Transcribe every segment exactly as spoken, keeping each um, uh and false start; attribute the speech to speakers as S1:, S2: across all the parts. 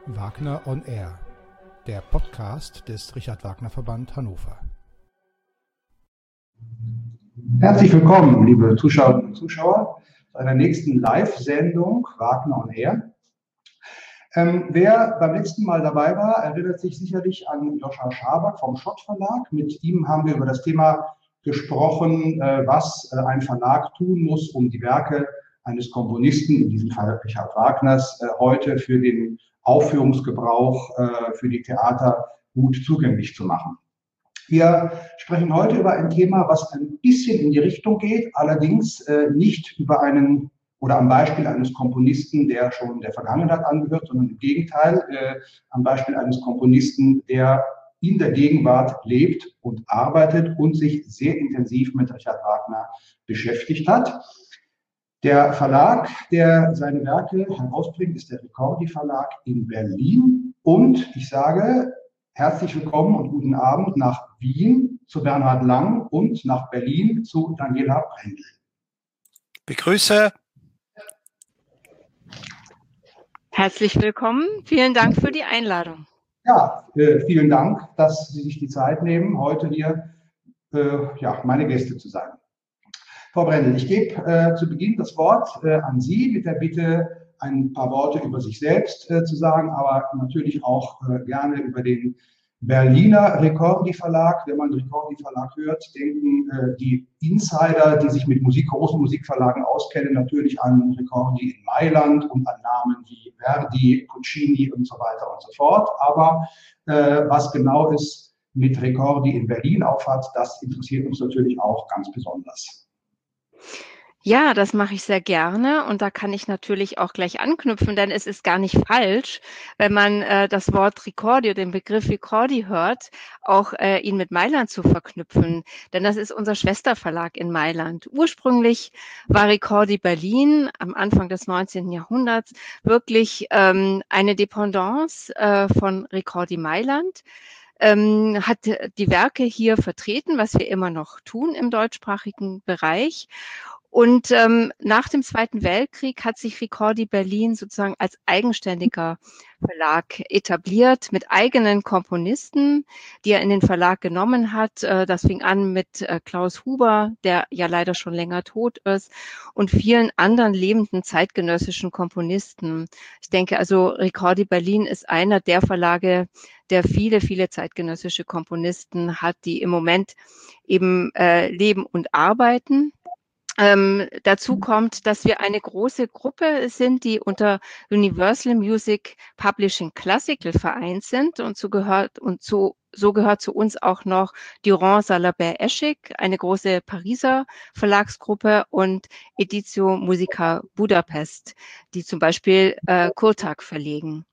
S1: Wagner on Air, der Podcast des Richard Wagner Verband Hannover.
S2: Herzlich willkommen, liebe Zuschauerinnen und Zuschauer, zu einer nächsten Live-Sendung Wagner on Air. Ähm, wer beim letzten Mal dabei war, erinnert sich sicherlich an Joscha Schaback vom Schott Verlag. Mit ihm haben wir über das Thema gesprochen, äh, was äh, ein Verlag tun muss, um die Werke eines Komponisten, in diesem Fall Richard Wagners, äh, heute für den Aufführungsgebrauch äh, für die Theater gut zugänglich zu machen. Wir sprechen heute über ein Thema, was ein bisschen in die Richtung geht, allerdings äh, nicht über einen oder am Beispiel eines Komponisten, der schon der Vergangenheit angehört, sondern im Gegenteil, äh, am Beispiel eines Komponisten, der in der Gegenwart lebt und arbeitet und sich sehr intensiv mit Richard Wagner beschäftigt hat. Der Verlag, der seine Werke herausbringt, ist der Ricordi Verlag in Berlin. Und ich sage herzlich willkommen und guten Abend nach Wien zu Bernhard Lang und nach Berlin zu Daniela Brendel.
S3: Begrüße.
S4: Herzlich willkommen. Vielen Dank für die Einladung.
S2: Ja, äh, vielen Dank, dass Sie sich die Zeit nehmen, heute hier äh, ja, meine Gäste zu sein. Frau Brendel, ich gebe äh, zu Beginn das Wort äh, an Sie mit der Bitte, ein paar Worte über sich selbst äh, zu sagen, aber natürlich auch äh, gerne über den Berliner Ricordi Verlag. Wenn man Ricordi Verlag hört, denken äh, die Insider, die sich mit Musik, großen Musikverlagen auskennen, natürlich an Ricordi in Mailand und an Namen wie Verdi, Puccini und so weiter und so fort. Aber äh, was genau es mit Ricordi in Berlin aufhat, das interessiert uns natürlich auch ganz besonders.
S4: Ja, das mache ich sehr gerne und da kann ich natürlich auch gleich anknüpfen, denn es ist gar nicht falsch, wenn man äh, das Wort Ricordi oder den Begriff Ricordi hört, auch äh, ihn mit Mailand zu verknüpfen, denn das ist unser Schwesterverlag in Mailand. Ursprünglich war Ricordi Berlin am Anfang des neunzehnten Jahrhunderts wirklich ähm, eine Dependance äh, von Ricordi Mailand. Ähm, hat die Werke hier vertreten, was wir immer noch tun im deutschsprachigen Bereich. Und ähm, nach dem Zweiten Weltkrieg hat sich Ricordi Berlin sozusagen als eigenständiger Verlag etabliert mit eigenen Komponisten, die er in den Verlag genommen hat. Äh, das fing an mit äh, Klaus Huber, der ja leider schon länger tot ist, und vielen anderen lebenden zeitgenössischen Komponisten. Ich denke also, Ricordi Berlin ist einer der Verlage, der viele, viele zeitgenössische Komponisten hat, die im Moment eben äh, leben und arbeiten. Ähm, dazu kommt, dass wir eine große Gruppe sind, die unter Universal Music Publishing Classical vereint sind und so gehört und so so gehört zu uns auch noch Durand Salabert Eschig, eine große Pariser Verlagsgruppe, und Editio Musica Budapest, die zum Beispiel äh, Kurtag verlegen.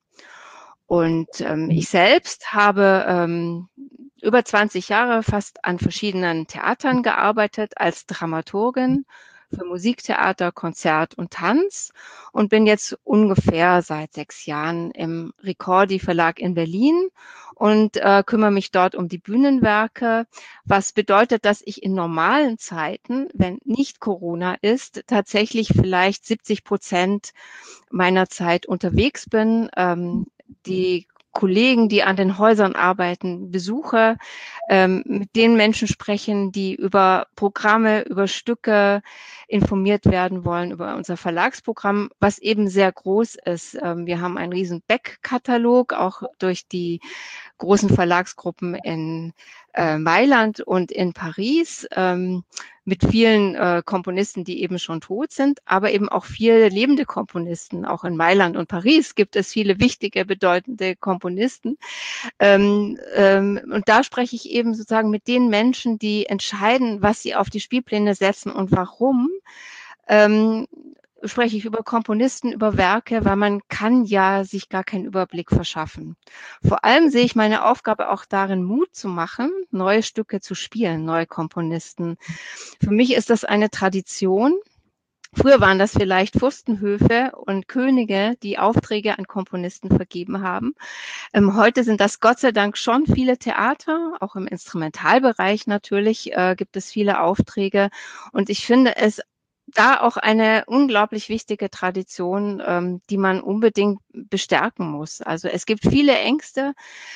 S4: Und ähm, ich selbst habe ähm, über zwanzig Jahre fast an verschiedenen Theatern gearbeitet als Dramaturgin für Musiktheater, Konzert und Tanz und bin jetzt ungefähr seit sechs Jahren im Ricordi Verlag in Berlin und äh, kümmere mich dort um die Bühnenwerke, was bedeutet, dass ich in normalen Zeiten, wenn nicht Corona ist, tatsächlich vielleicht siebzig Prozent meiner Zeit unterwegs bin, ähm, die Kollegen, die an den Häusern arbeiten, besuche, ähm, mit den Menschen sprechen, die über Programme, über Stücke informiert werden wollen, über unser Verlagsprogramm, was eben sehr groß ist. Ähm, wir haben einen riesen Back-Katalog, auch durch die großen Verlagsgruppen in äh, Mailand und in Paris, ähm, mit vielen äh, Komponisten, die eben schon tot sind, aber eben auch viele lebende Komponisten. Auch in Mailand und Paris gibt es viele wichtige, bedeutende Komponisten. Ähm, ähm, und da spreche ich eben sozusagen mit den Menschen, die entscheiden, was sie auf die Spielpläne setzen und warum. Ähm, spreche ich über Komponisten, über Werke, weil man kann ja sich gar keinen Überblick verschaffen. Vor allem sehe ich meine Aufgabe auch darin, Mut zu machen, neue Stücke zu spielen, neue Komponisten. Für mich ist das eine Tradition. Früher waren das vielleicht Fürstenhöfe und Könige, die Aufträge an Komponisten vergeben haben. Ähm, heute sind das Gott sei Dank schon viele Theater, auch im Instrumentalbereich natürlich äh, gibt es viele Aufträge. Und ich finde es da auch eine unglaublich wichtige Tradition, ähm, die man unbedingt bestärken muss. Also es gibt viele Ängste,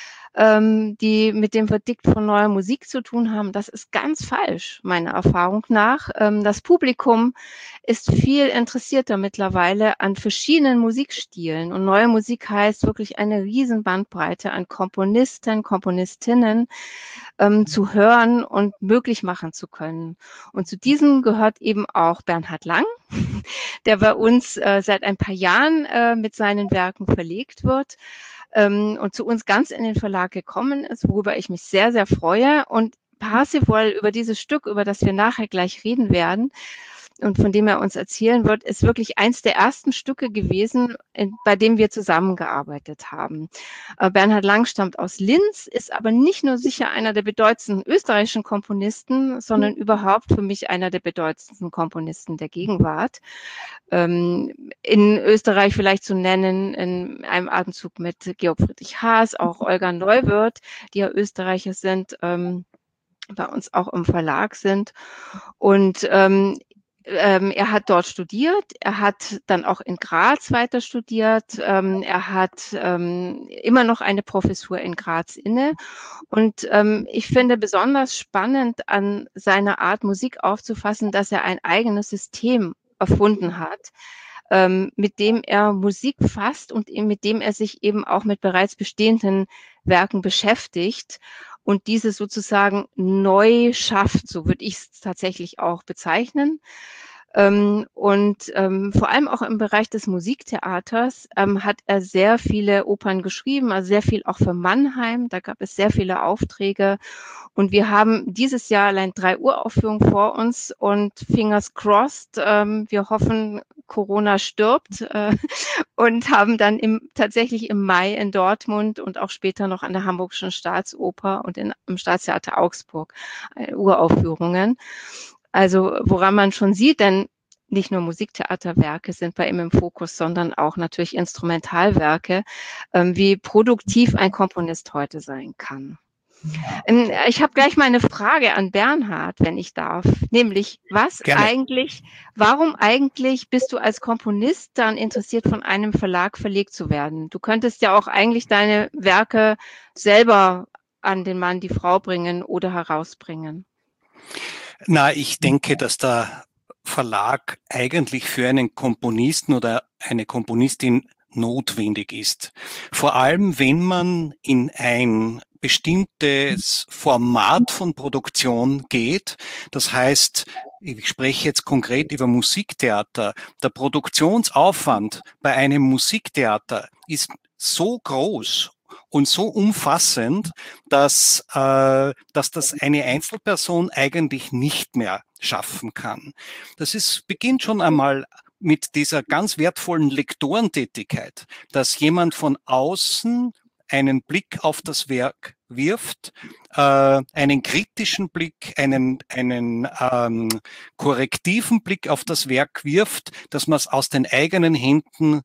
S4: ähm, die mit dem Verdikt von neuer Musik zu tun haben. Das ist ganz falsch, meiner Erfahrung nach. Ähm, das Publikum ist viel interessierter mittlerweile an verschiedenen Musikstilen. Und neue Musik heißt wirklich eine riesen Bandbreite an Komponisten, Komponistinnen ähm, zu hören und möglich machen zu können. Und zu diesen gehört eben auch Bernhard Lang, der bei uns äh, seit ein paar Jahren äh, mit seinen Werken verlegt wird ähm, und zu uns ganz in den Verlag gekommen ist, worüber ich mich sehr, sehr freue. Und Parsifal, über dieses Stück, über das wir nachher gleich reden werden und von dem er uns erzählen wird, ist wirklich eins der ersten Stücke gewesen, in, bei dem wir zusammengearbeitet haben. Äh, Bernhard Lang stammt aus Linz, ist aber nicht nur sicher einer der bedeutendsten österreichischen Komponisten, sondern überhaupt für mich einer der bedeutendsten Komponisten der Gegenwart. Ähm, in Österreich vielleicht zu nennen, in einem Atemzug mit Georg Friedrich Haas, auch Olga Neuwirth, die ja Österreicher sind, ähm, bei uns auch im Verlag sind. Und ähm, ähm, er hat dort studiert, er hat dann auch in Graz weiter studiert, ähm, er hat ähm, immer noch eine Professur in Graz inne. Und ähm, ich finde besonders spannend an seiner Art, Musik aufzufassen, dass er ein eigenes System erfunden hat, ähm, mit dem er Musik fasst und mit dem er sich eben auch mit bereits bestehenden Werken beschäftigt und diese sozusagen neu schafft, so würde ich es tatsächlich auch bezeichnen. Ähm, und ähm, vor allem auch im Bereich des Musiktheaters ähm, hat er sehr viele Opern geschrieben, also sehr viel auch für Mannheim. Da gab es sehr viele Aufträge. Und wir haben dieses Jahr allein drei Uraufführungen vor uns und fingers crossed, ähm, wir hoffen, Corona stirbt äh, und haben dann im, tatsächlich im Mai in Dortmund und auch später noch an der Hamburgischen Staatsoper und in, im Staatstheater Augsburg äh, Uraufführungen. Also woran man schon sieht, denn nicht nur Musiktheaterwerke sind bei ihm im Fokus, sondern auch natürlich Instrumentalwerke, ähm, wie produktiv ein Komponist heute sein kann. Ähm, ich habe gleich mal eine Frage an Bernhard, wenn ich darf, nämlich was
S3: Gerne.
S4: eigentlich, warum eigentlich bist du als Komponist dann interessiert, von einem Verlag verlegt zu werden? Du könntest ja auch eigentlich deine Werke selber an den Mann, die Frau bringen oder herausbringen.
S3: Na, ich denke, dass der Verlag eigentlich für einen Komponisten oder eine Komponistin notwendig ist. Vor allem, wenn man in ein bestimmtes Format von Produktion geht. Das heißt, ich spreche jetzt konkret über Musiktheater. Der Produktionsaufwand bei einem Musiktheater ist so groß und so umfassend, dass, äh, dass das eine Einzelperson eigentlich nicht mehr schaffen kann. Das ist, beginnt schon einmal mit dieser ganz wertvollen Lektorentätigkeit, dass jemand von außen einen Blick auf das Werk wirft, äh, einen kritischen Blick, einen, einen ähm, korrektiven Blick auf das Werk wirft, dass man es aus den eigenen Händen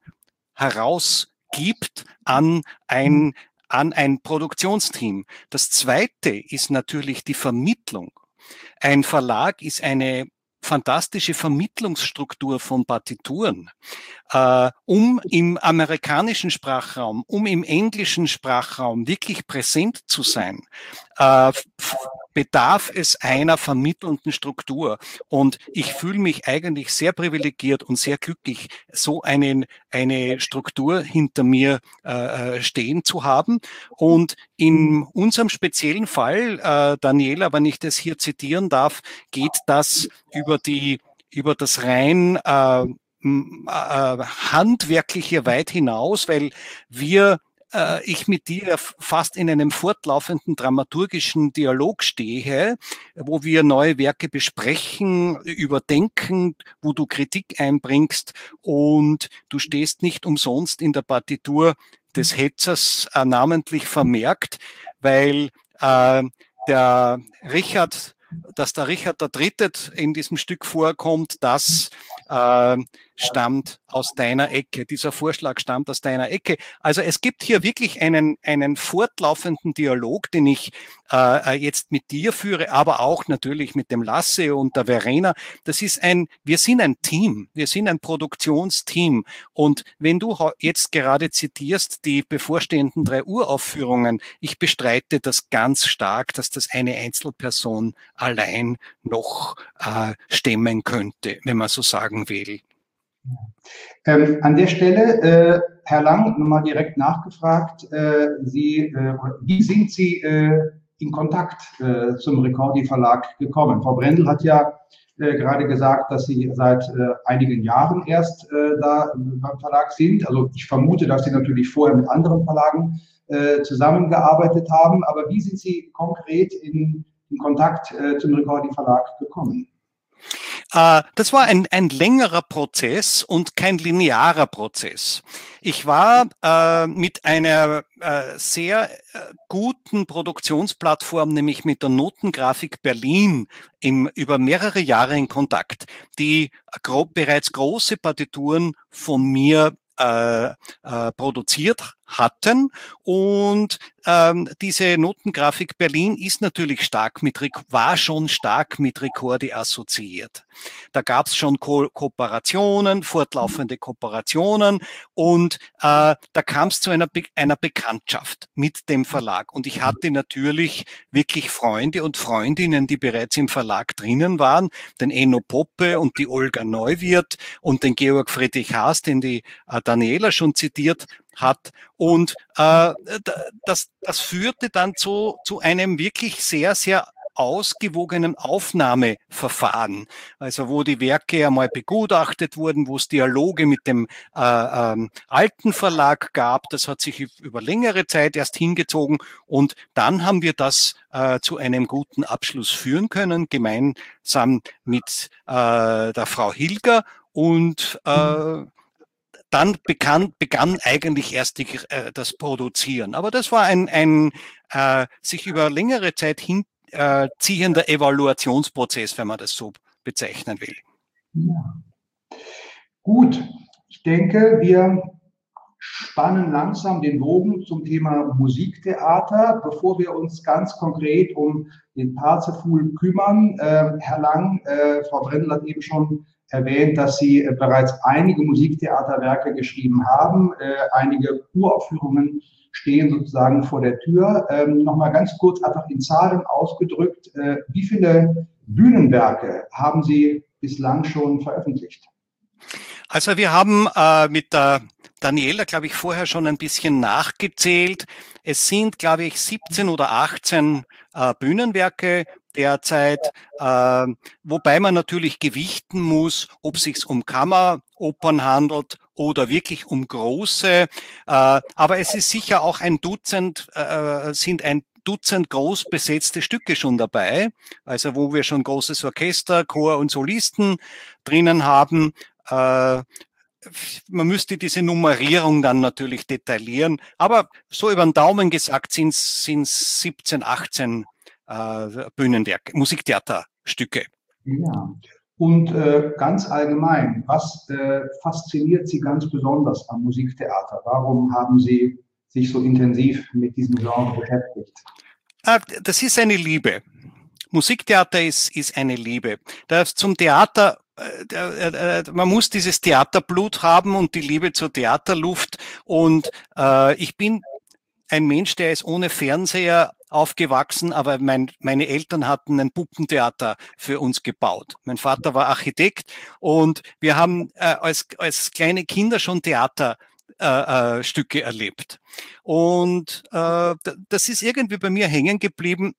S3: herausgibt an ein an ein Produktionsteam. Das zweite ist natürlich die Vermittlung. Ein Verlag ist eine fantastische Vermittlungsstruktur von Partituren, äh, um im amerikanischen Sprachraum, um im englischen Sprachraum wirklich präsent zu sein, äh, bedarf es einer vermittelnden Struktur. Und ich fühle mich eigentlich sehr privilegiert und sehr glücklich, so einen, eine Struktur hinter mir äh, stehen zu haben. Und in unserem speziellen Fall, äh, Daniela, wenn ich das hier zitieren darf, geht das über die, über das rein äh, äh, handwerkliche weit hinaus, weil wir äh, ich mit dir fast in einem fortlaufenden dramaturgischen Dialog stehe, wo wir neue Werke besprechen, überdenken, wo du Kritik einbringst, und du stehst nicht umsonst in der Partitur des Hetzers äh, namentlich vermerkt, weil äh, der Richard, dass der Richard der Dritte in diesem Stück vorkommt, das äh, stammt aus deiner Ecke, dieser Vorschlag stammt aus deiner Ecke. Also es gibt hier wirklich einen, einen fortlaufenden Dialog, den ich äh, jetzt mit dir führe, aber auch natürlich mit dem Lasse und der Verena. Das ist ein, wir sind ein Team, wir sind ein Produktionsteam. Und wenn du jetzt gerade zitierst, die bevorstehenden drei Uraufführungen, ich bestreite das ganz stark, dass das eine Einzelperson allein noch äh, stemmen könnte, wenn man so sagen will.
S2: Ähm, an der Stelle, äh, Herr Lang, nochmal direkt nachgefragt, äh, Sie, äh, wie sind Sie äh, in Kontakt äh, zum Ricordi Verlag gekommen? Frau Brendel hat ja äh, gerade gesagt, dass Sie seit äh, einigen Jahren erst äh, da beim Verlag sind. Also ich vermute, dass Sie natürlich vorher mit anderen Verlagen äh, zusammengearbeitet haben. Aber wie sind Sie konkret in, in Kontakt äh, zum Ricordi Verlag gekommen?
S3: Das war ein, ein längerer Prozess und kein linearer Prozess. Ich war äh, mit einer äh, sehr äh, guten Produktionsplattform, nämlich mit der Notengrafik Berlin, im, über mehrere Jahre in Kontakt, die gro- bereits große Partituren von mir äh, äh, produziert hatten. Und ähm, diese Notengrafik Berlin ist natürlich stark mit, war schon stark mit Ricordi assoziiert. Da gab es schon Ko- Kooperationen, fortlaufende Kooperationen und äh, da kam es zu einer, Be- einer Bekanntschaft mit dem Verlag. Und ich hatte natürlich wirklich Freunde und Freundinnen, die bereits im Verlag drinnen waren, den Enno Poppe und die Olga Neuwirth und den Georg Friedrich Haas, den die äh, Daniela schon zitiert hat. Und äh, das, das führte dann zu, zu einem wirklich sehr, sehr ausgewogenen Aufnahmeverfahren, also wo die Werke einmal begutachtet wurden, wo es Dialoge mit dem äh, ähm, alten Verlag gab. Das hat sich über längere Zeit erst hingezogen und dann haben wir das äh, zu einem guten Abschluss führen können, gemeinsam mit äh, der Frau Hilger und äh, dann begann, begann eigentlich erst die, äh, das Produzieren. Aber das war ein, ein äh, sich über längere Zeit hinziehender Evaluationsprozess, wenn man das so bezeichnen will.
S2: Ja. Gut, ich denke, wir spannen langsam den Bogen zum Thema Musiktheater, bevor wir uns ganz konkret um den Parzeful kümmern. Äh, Herr Lang, äh, Frau Brendel hat eben schon erwähnt, dass Sie äh, bereits einige Musiktheaterwerke geschrieben haben. Äh, einige Uraufführungen stehen sozusagen vor der Tür. Ähm, Nochmal ganz kurz einfach in Zahlen ausgedrückt, äh, wie viele Bühnenwerke haben Sie bislang schon veröffentlicht?
S3: Also wir haben äh, mit der Daniela, glaube ich, vorher schon ein bisschen nachgezählt. Es sind, glaube ich, siebzehn oder achtzehn äh, Bühnenwerke derzeit, äh, wobei man natürlich gewichten muss, ob es sich um Kammeropern handelt oder wirklich um große. Äh, aber es ist sicher auch ein Dutzend, äh, sind ein Dutzend groß besetzte Stücke schon dabei, also wo wir schon großes Orchester, Chor und Solisten drinnen haben. Äh, man müsste diese Nummerierung dann natürlich detaillieren, aber so über den Daumen gesagt sind es siebzehn, achtzehn äh, Bühnenwerke, Musiktheaterstücke.
S2: Ja, und äh, ganz allgemein, was äh, fasziniert Sie ganz besonders am Musiktheater? Warum haben Sie sich so intensiv mit diesem Genre beschäftigt?
S3: Äh, das ist eine Liebe. Musiktheater ist, ist eine Liebe. Das zum Theater, äh, äh, man muss dieses Theaterblut haben und die Liebe zur Theaterluft. Und äh, ich bin ein Mensch, der ist ohne Fernseher aufgewachsen, aber mein, meine Eltern hatten ein Puppentheater für uns gebaut. Mein Vater war Architekt und wir haben äh, als, als kleine Kinder schon Theater Äh, äh, Stücke erlebt. Und äh, das ist irgendwie bei mir hängen geblieben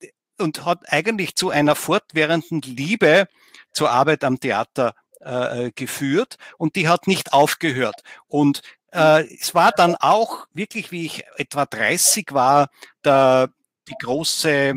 S3: und hat eigentlich zu einer fortwährenden Liebe zur Arbeit am Theater äh, geführt und die hat nicht aufgehört. Und äh, es war dann auch wirklich, wie ich etwa dreißig war, der, die große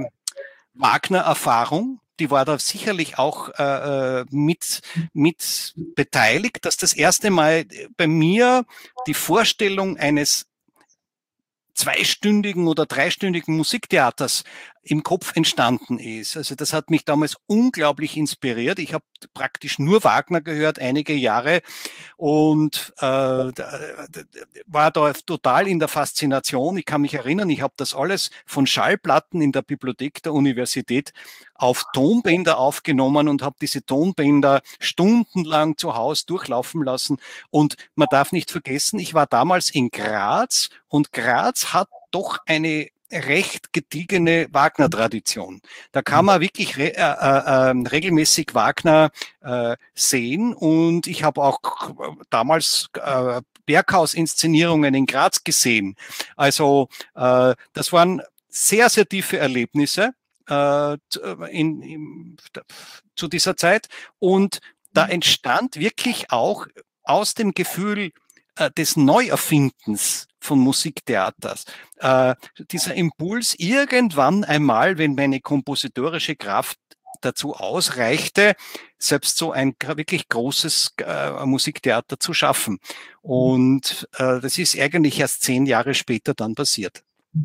S3: Wagner-Erfahrung. Die war da sicherlich auch äh, mit, mit beteiligt, dass das erste Mal bei mir die Vorstellung eines zweistündigen oder dreistündigen Musiktheaters im Kopf entstanden ist. Also das hat mich damals unglaublich inspiriert. Ich habe praktisch nur Wagner gehört, einige Jahre, und äh, war da total in der Faszination. Ich kann mich erinnern, ich habe das alles von Schallplatten in der Bibliothek der Universität auf Tonbänder aufgenommen und habe diese Tonbänder stundenlang zu Hause durchlaufen lassen. Und man darf nicht vergessen, ich war damals in Graz, und Graz hat doch eine recht gediegene Wagner-Tradition. Da kann man wirklich re äh, äh, regelmäßig Wagner äh, sehen, und ich habe auch damals äh, Berghaus-Inszenierungen in Graz gesehen. Also äh, das waren sehr, sehr tiefe Erlebnisse äh, in, in, zu dieser Zeit, und da entstand wirklich auch aus dem Gefühl äh, des Neuerfindens von Musiktheaters, äh, dieser Impuls irgendwann einmal, wenn meine kompositorische Kraft dazu ausreichte, selbst so ein wirklich großes äh, Musiktheater zu schaffen. Und äh, das ist eigentlich erst zehn Jahre später dann passiert.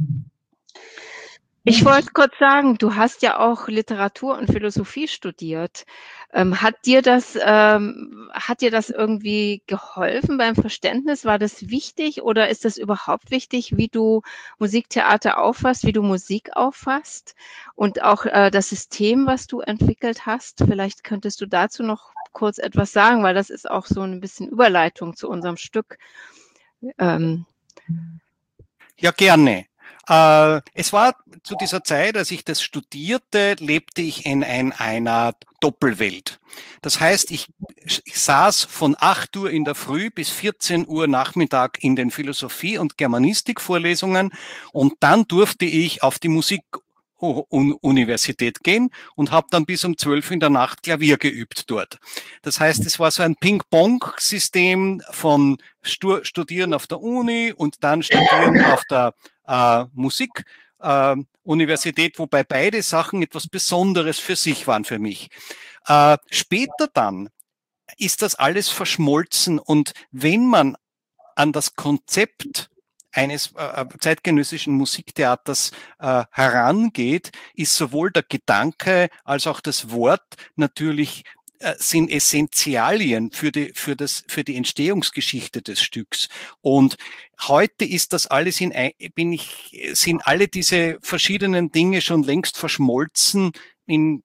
S4: Ich wollte kurz sagen, du hast ja auch Literatur und Philosophie studiert. Ähm, hat dir das, ähm, hat dir das irgendwie geholfen beim Verständnis? War das wichtig, oder ist das überhaupt wichtig, wie du Musiktheater auffasst, wie du Musik auffasst, und auch äh, das System, was du entwickelt hast? Vielleicht könntest du dazu noch kurz etwas sagen, weil das ist auch so ein bisschen Überleitung zu unserem Stück. Ähm.
S3: Ja, gerne. Äh, es war zu dieser Zeit, als ich das studierte, lebte ich in ein, einer Doppelwelt. Das heißt, ich, ich saß von acht Uhr in der Früh bis vierzehn Uhr Nachmittag in den Philosophie- und Germanistikvorlesungen, und dann durfte ich auf die Musikuniversität gehen und habe dann bis um zwölf in der Nacht Klavier geübt dort. Das heißt, es war so ein Ping-Pong-System von Stu Studieren auf der Uni und dann Studieren auf der äh, Musikuniversität, äh, wobei beide Sachen etwas Besonderes für sich waren für mich. Äh, später dann ist das alles verschmolzen, und wenn man an das Konzept eines äh, zeitgenössischen Musiktheaters äh, herangeht, ist sowohl der Gedanke als auch das Wort natürlich äh, sind Essentialien für die, für das, für die Entstehungsgeschichte des Stücks. Und heute ist das alles in, bin ich, sind alle diese verschiedenen Dinge schon längst verschmolzen in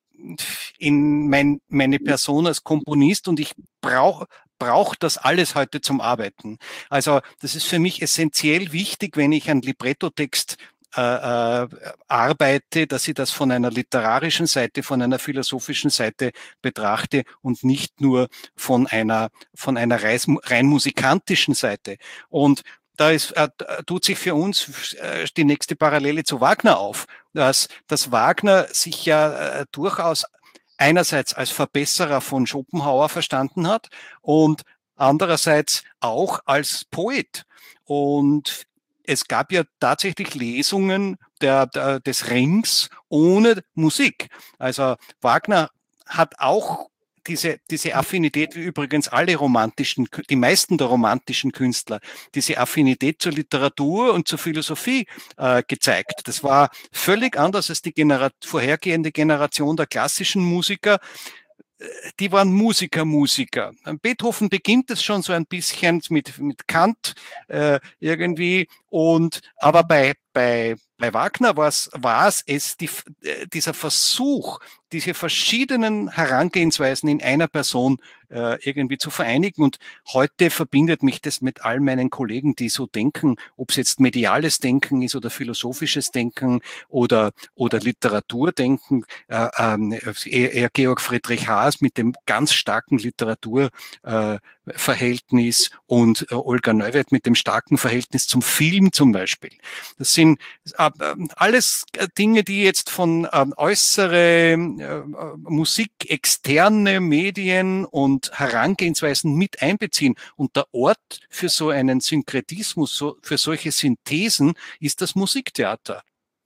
S3: in mein, meine Person als Komponist, und ich brauche braucht das alles heute zum Arbeiten. Also das ist für mich essentiell wichtig, wenn ich einen Librettotext äh, äh, arbeite, dass ich das von einer literarischen Seite, von einer philosophischen Seite betrachte und nicht nur von einer, von einer rein musikantischen Seite. Und da ist, äh, tut sich für uns äh, die nächste Parallele zu Wagner auf, dass, dass Wagner sich ja äh, durchaus einerseits als Verbesserer von Schopenhauer verstanden hat und andererseits auch als Poet. Und es gab ja tatsächlich Lesungen der, der, des Rings ohne Musik. Also Wagner hat auch diese, diese Affinität, wie übrigens alle romantischen, die meisten der romantischen Künstler, diese Affinität zur Literatur und zur Philosophie äh, gezeigt. Das war völlig anders als die Genera- vorhergehende Generation der klassischen Musiker. Die waren Musiker, Musiker. Beethoven beginnt es schon so ein bisschen mit, mit Kant äh, irgendwie, und aber bei, bei, bei Wagner war es, war es, es die, dieser Versuch, diese verschiedenen Herangehensweisen in einer Person äh, irgendwie zu vereinigen. Und heute verbindet mich das mit all meinen Kollegen, die so denken, ob es jetzt mediales Denken ist oder philosophisches Denken oder, oder Literaturdenken. Äh, äh, eher Georg Friedrich Haas mit dem ganz starken Literaturverhältnis äh, und äh, Olga Neuwirth mit dem starken Verhältnis zum Film zum Beispiel. Das sind äh, alles Dinge, die jetzt von äh, äußere äh, Musik, externe Medien und Herangehensweisen mit einbeziehen. Und der Ort für so einen Synkretismus, so, für solche Synthesen ist das Musiktheater.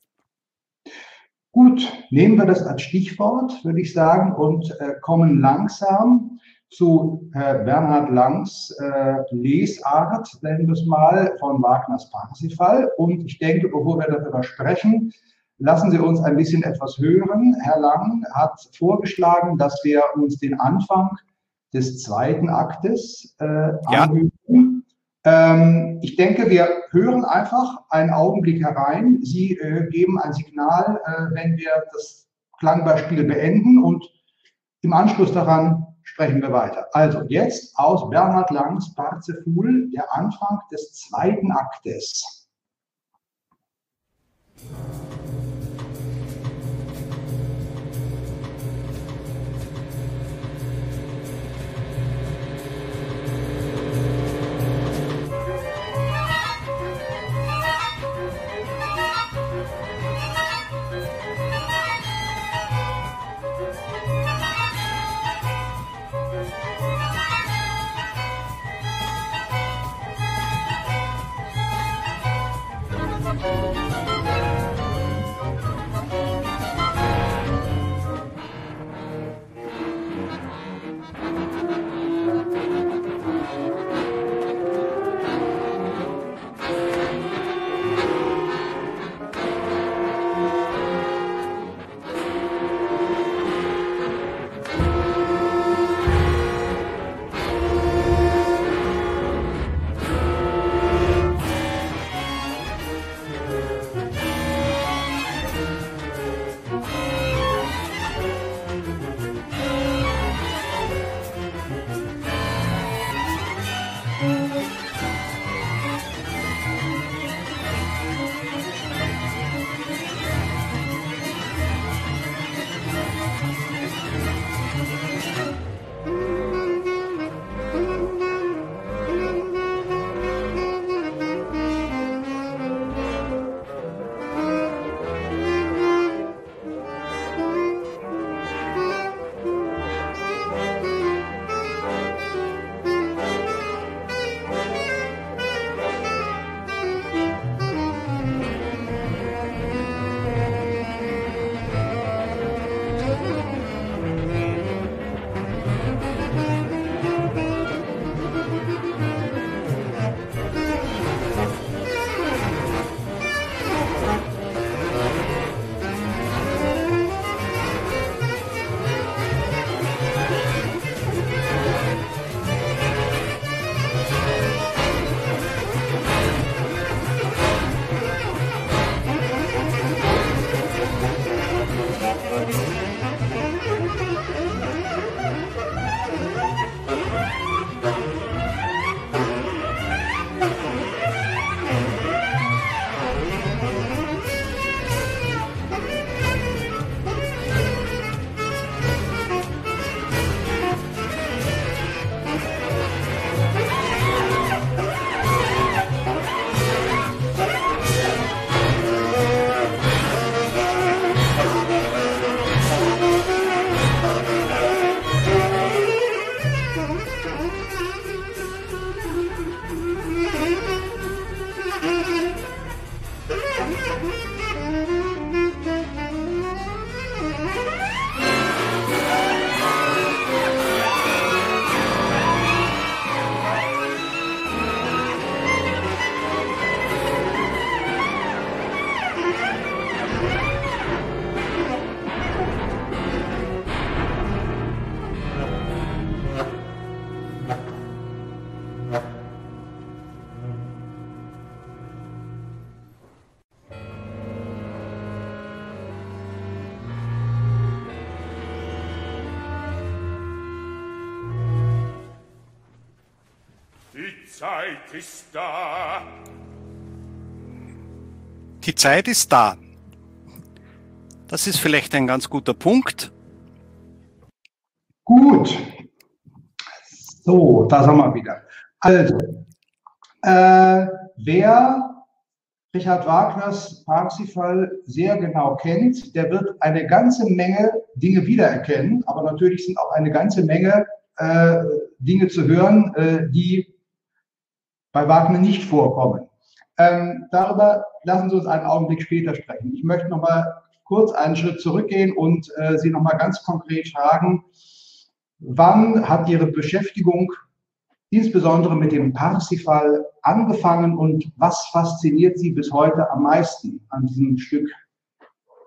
S2: Gut, nehmen wir das als Stichwort, würde ich sagen, und äh, kommen langsam zu äh, Bernhard Langs äh, Lesart, nennen wir es mal, von Wagners Parsifal. Und ich denke, bevor wir darüber sprechen, lassen Sie uns ein bisschen etwas hören. Herr Lang hat vorgeschlagen, dass wir uns den Anfang des zweiten Aktes äh,
S3: Ja.
S2: anhören. Ähm, ich denke, wir hören einfach einen Augenblick herein. Sie äh, geben ein Signal, äh, wenn wir das Klangbeispiel beenden, und im Anschluss daran sprechen wir weiter. Also jetzt aus Bernhard Langs Parzeful, der Anfang des zweiten Aktes.
S5: Zeit ist da.
S3: Die Zeit ist da. Das ist vielleicht ein ganz guter Punkt.
S2: Gut. So, da sind wir wieder. Also, äh, wer Richard Wagners Parsifal sehr genau kennt, der wird eine ganze Menge Dinge wiedererkennen, aber natürlich sind auch eine ganze Menge äh, Dinge zu hören, äh, die bei Wagner nicht vorkommen. Ähm, darüber lassen Sie uns einen Augenblick später sprechen. Ich möchte noch mal kurz einen Schritt zurückgehen und äh, Sie noch mal ganz konkret fragen, wann hat Ihre Beschäftigung insbesondere mit dem Parsifal angefangen und was fasziniert Sie bis heute am meisten an diesem Stück?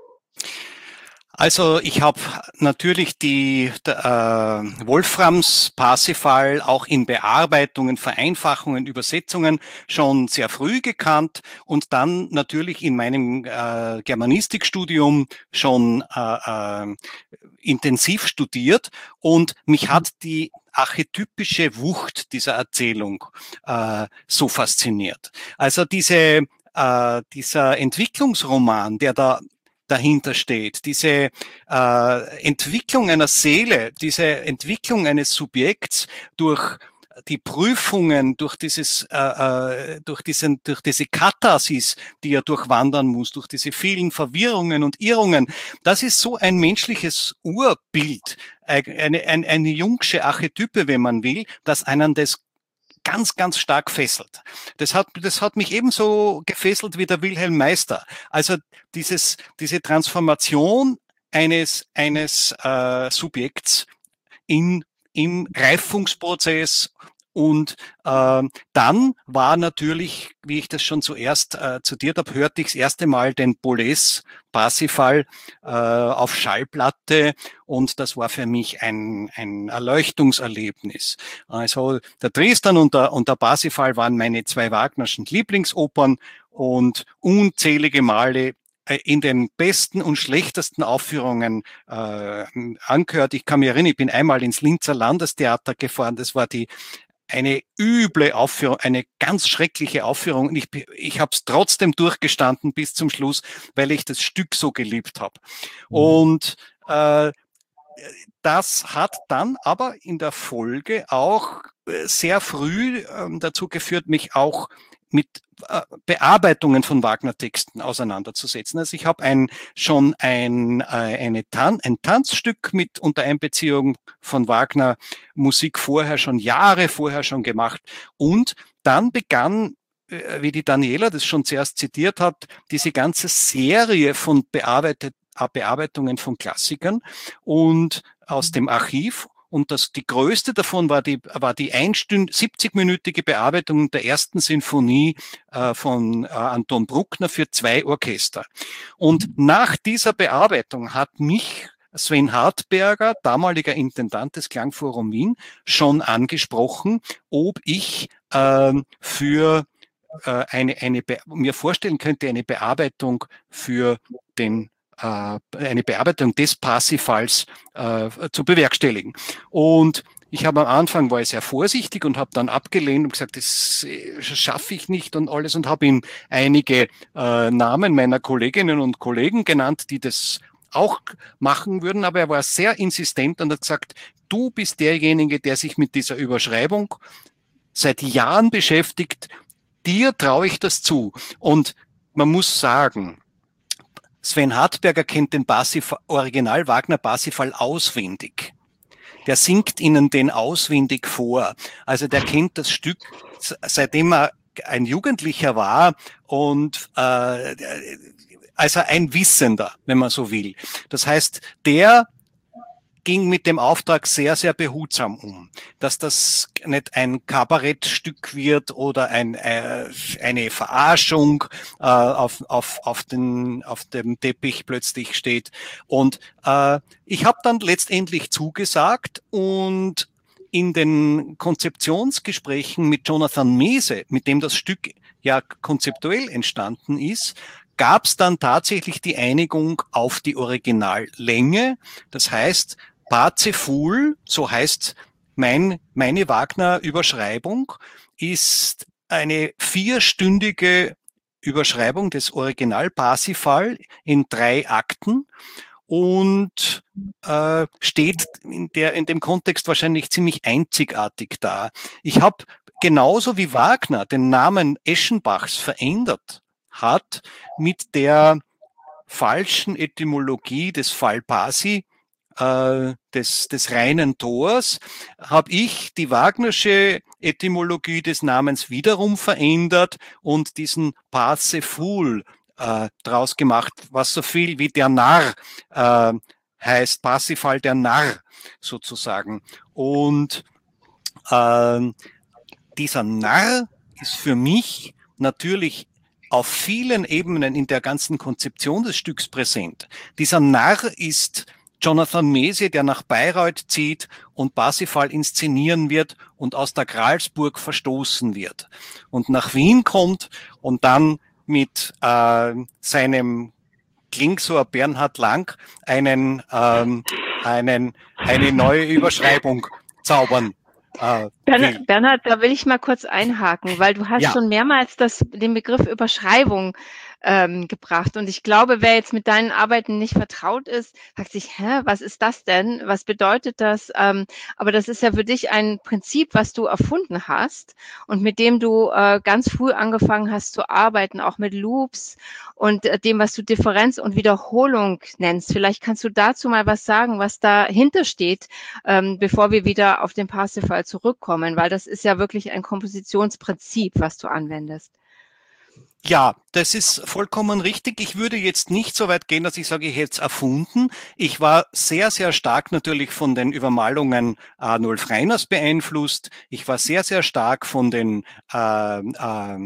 S3: Also ich habe natürlich die äh, Wolframs Parsifal auch in Bearbeitungen, Vereinfachungen, Übersetzungen schon sehr früh gekannt und dann natürlich in meinem äh, Germanistikstudium schon äh, äh, intensiv studiert und mich hat die archetypische Wucht dieser Erzählung äh, so fasziniert. Also diese, äh, dieser Entwicklungsroman, der da dahinter steht, diese äh, Entwicklung einer Seele, diese Entwicklung eines Subjekts durch die Prüfungen, durch dieses, äh, durch diesen, durch diese Katharsis, die er durchwandern muss, durch diese vielen Verwirrungen und Irrungen, das ist so ein menschliches Urbild, eine, eine, eine Jungsche Archetype, wenn man will, dass einen das ganz, ganz stark fesselt. Das hat, das hat mich ebenso gefesselt wie der Wilhelm Meister. Also dieses, diese Transformation eines, eines äh, Subjekts in, im Reifungsprozess. Und äh, dann war natürlich, wie ich das schon zuerst äh, zitiert habe, hörte ich das erste Mal den Boles Parsifal äh, auf Schallplatte und das war für mich ein, ein Erleuchtungserlebnis. Also der Tristan und der, und der Parsifal waren meine zwei Wagnerschen Lieblingsopern und unzählige Male in den besten und schlechtesten Aufführungen äh, angehört. Ich kann mich erinnern, ich bin einmal ins Linzer Landestheater gefahren, das war die eine üble Aufführung, eine ganz schreckliche Aufführung. Und ich, ich habe es trotzdem durchgestanden bis zum Schluss, weil ich das Stück so geliebt habe. Mhm. Und äh, das hat dann aber in der Folge auch sehr früh äh, dazu geführt, mich auch mit äh, Bearbeitungen von Wagner-Texten auseinanderzusetzen. Also ich habe ein, schon ein, äh, eine Tan ein Tanzstück mit unter Einbeziehung von Wagner Musik vorher schon, Jahre vorher schon gemacht. Und dann begann, äh, wie die Daniela das schon zuerst zitiert hat, diese ganze Serie von bearbeitet, Bearbeitungen von Klassikern und aus dem Archiv. Und das, die größte davon war die, war die siebzig-minütige Bearbeitung der ersten Sinfonie äh, von äh, Anton Bruckner für zwei Orchester. Und nach dieser Bearbeitung hat mich Sven Hartberger, damaliger Intendant des Klangforum Wien, schon angesprochen, ob ich äh, für äh, eine, eine Be- mir vorstellen könnte, eine Bearbeitung für den eine Bearbeitung des Parsifals äh, zu bewerkstelligen. Und ich habe am Anfang, war ich sehr vorsichtig und habe dann abgelehnt und gesagt, das schaffe ich nicht und alles und habe ihm einige äh, Namen meiner Kolleginnen und Kollegen genannt, die das auch machen würden, aber er war sehr insistent und hat gesagt, du bist derjenige, der sich mit dieser Überschreibung seit Jahren beschäftigt, dir traue ich das zu. Und man muss sagen, Sven Hartberger kennt den Parsifal, Original Wagner Parsifal auswendig. Der singt ihnen den auswendig vor. Also der kennt das Stück, seitdem er ein Jugendlicher war und äh, also ein Wissender, wenn man so will. Das heißt, der ging mit dem Auftrag sehr, sehr behutsam um, dass das nicht ein Kabarettstück wird oder ein, äh, eine Verarschung äh, auf, auf, auf, den, auf dem Teppich plötzlich steht. Und äh, ich habe dann letztendlich zugesagt und in den Konzeptionsgesprächen mit Jonathan Mese, mit dem das Stück ja konzeptuell entstanden ist, gab es dann tatsächlich die Einigung auf die Originallänge. Das heißt, Parsifal, so heißt mein, meine Wagner-Überschreibung, ist eine vierstündige Überschreibung des Original Parsifal in drei Akten und äh, steht in, der, in dem Kontext wahrscheinlich ziemlich einzigartig da. Ich habe genauso wie Wagner den Namen Eschenbachs verändert hat mit der falschen Etymologie des Fall Pasi, äh, des, des reinen Tors, habe ich die Wagnersche Etymologie des Namens wiederum verändert und diesen Parsifal äh, draus gemacht, was so viel wie der Narr äh, heißt, Parsifal der Narr sozusagen. Und äh, dieser Narr ist für mich natürlich auf vielen Ebenen in der ganzen Konzeption des Stücks präsent. Dieser Narr ist Jonathan Mese, der nach Bayreuth zieht und Parsifal inszenieren wird und aus der Gralsburg verstoßen wird und nach Wien kommt und dann mit äh, seinem Klingsor Bernhard Lang einen, ähm, einen, eine neue Überschreibung zaubern. Äh,
S4: Bernhard, Bernhard, da will ich mal kurz einhaken, weil du hast
S3: ja.
S4: schon mehrmals das, den Begriff Überschreibung ähm, gebracht. Und ich glaube, wer jetzt mit deinen Arbeiten nicht vertraut ist, sagt sich, hä, was ist das denn? Was bedeutet das? Ähm, aber das ist ja für dich ein Prinzip, was du erfunden hast und mit dem du äh, ganz früh angefangen hast zu arbeiten, auch mit Loops und äh, dem, was du Differenz und Wiederholung nennst. Vielleicht kannst du dazu mal was sagen, was dahinter steht, ähm, bevor wir wieder auf den Parsifal zurückkommen, weil das ist ja wirklich ein Kompositionsprinzip, was du anwendest.
S3: Ja, das ist vollkommen richtig. Ich würde jetzt nicht so weit gehen, dass ich sage, ich hätte es erfunden. Ich war sehr, sehr stark natürlich von den Übermalungen Arnulf Reiners beeinflusst. Ich war sehr, sehr stark von den äh, äh,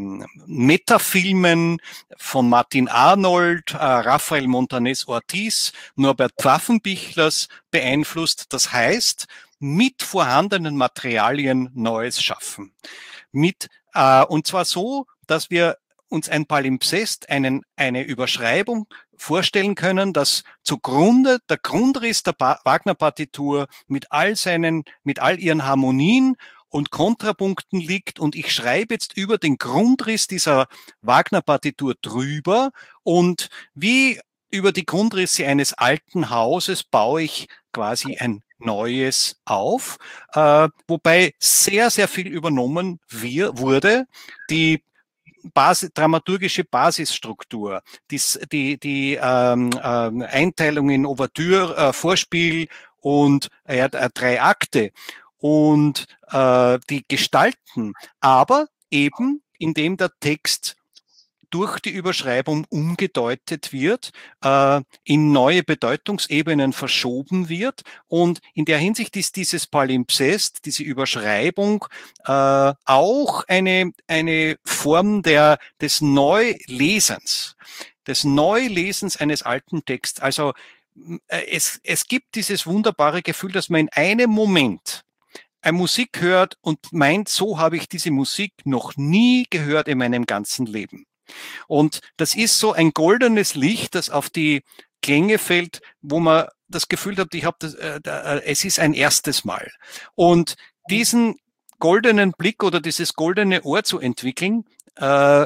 S3: Metafilmen von Martin Arnold, äh, Rafael Montanes Ortiz, Norbert Pfaffenbichlers beeinflusst. Das heißt, mit vorhandenen Materialien Neues schaffen. Mit, äh, und zwar so, dass wir uns ein Palimpsest, einen, eine Überschreibung vorstellen können, dass zugrunde der Grundriss der Wagner-Partitur mit all seinen, mit all ihren Harmonien und Kontrapunkten liegt und ich schreibe jetzt über den Grundriss dieser Wagner-Partitur drüber und wie über die Grundrisse eines alten Hauses baue ich quasi ein Neues auf, äh, wobei sehr, sehr viel übernommen wir, wurde. Die Basis, dramaturgische Basisstruktur, die, die, die ähm, ähm, Einteilung in Ouvertüre, äh, Vorspiel und äh, äh, drei Akte und äh, die Gestalten, aber eben indem der Text durch die Überschreibung umgedeutet wird, äh, in neue Bedeutungsebenen verschoben wird. Und in der Hinsicht ist dieses Palimpsest, diese Überschreibung, äh, auch eine, eine Form der, des Neulesens, des Neulesens eines alten Texts. Also äh, es, es gibt dieses wunderbare Gefühl, dass man in einem Moment eine Musik hört und meint, so habe ich diese Musik noch nie gehört in meinem ganzen Leben. Und das ist so ein goldenes Licht, das auf die Klänge fällt, wo man das Gefühl hat, ich habe das, äh, äh, es ist ein erstes Mal. Und diesen goldenen Blick oder dieses goldene Ohr zu entwickeln, äh,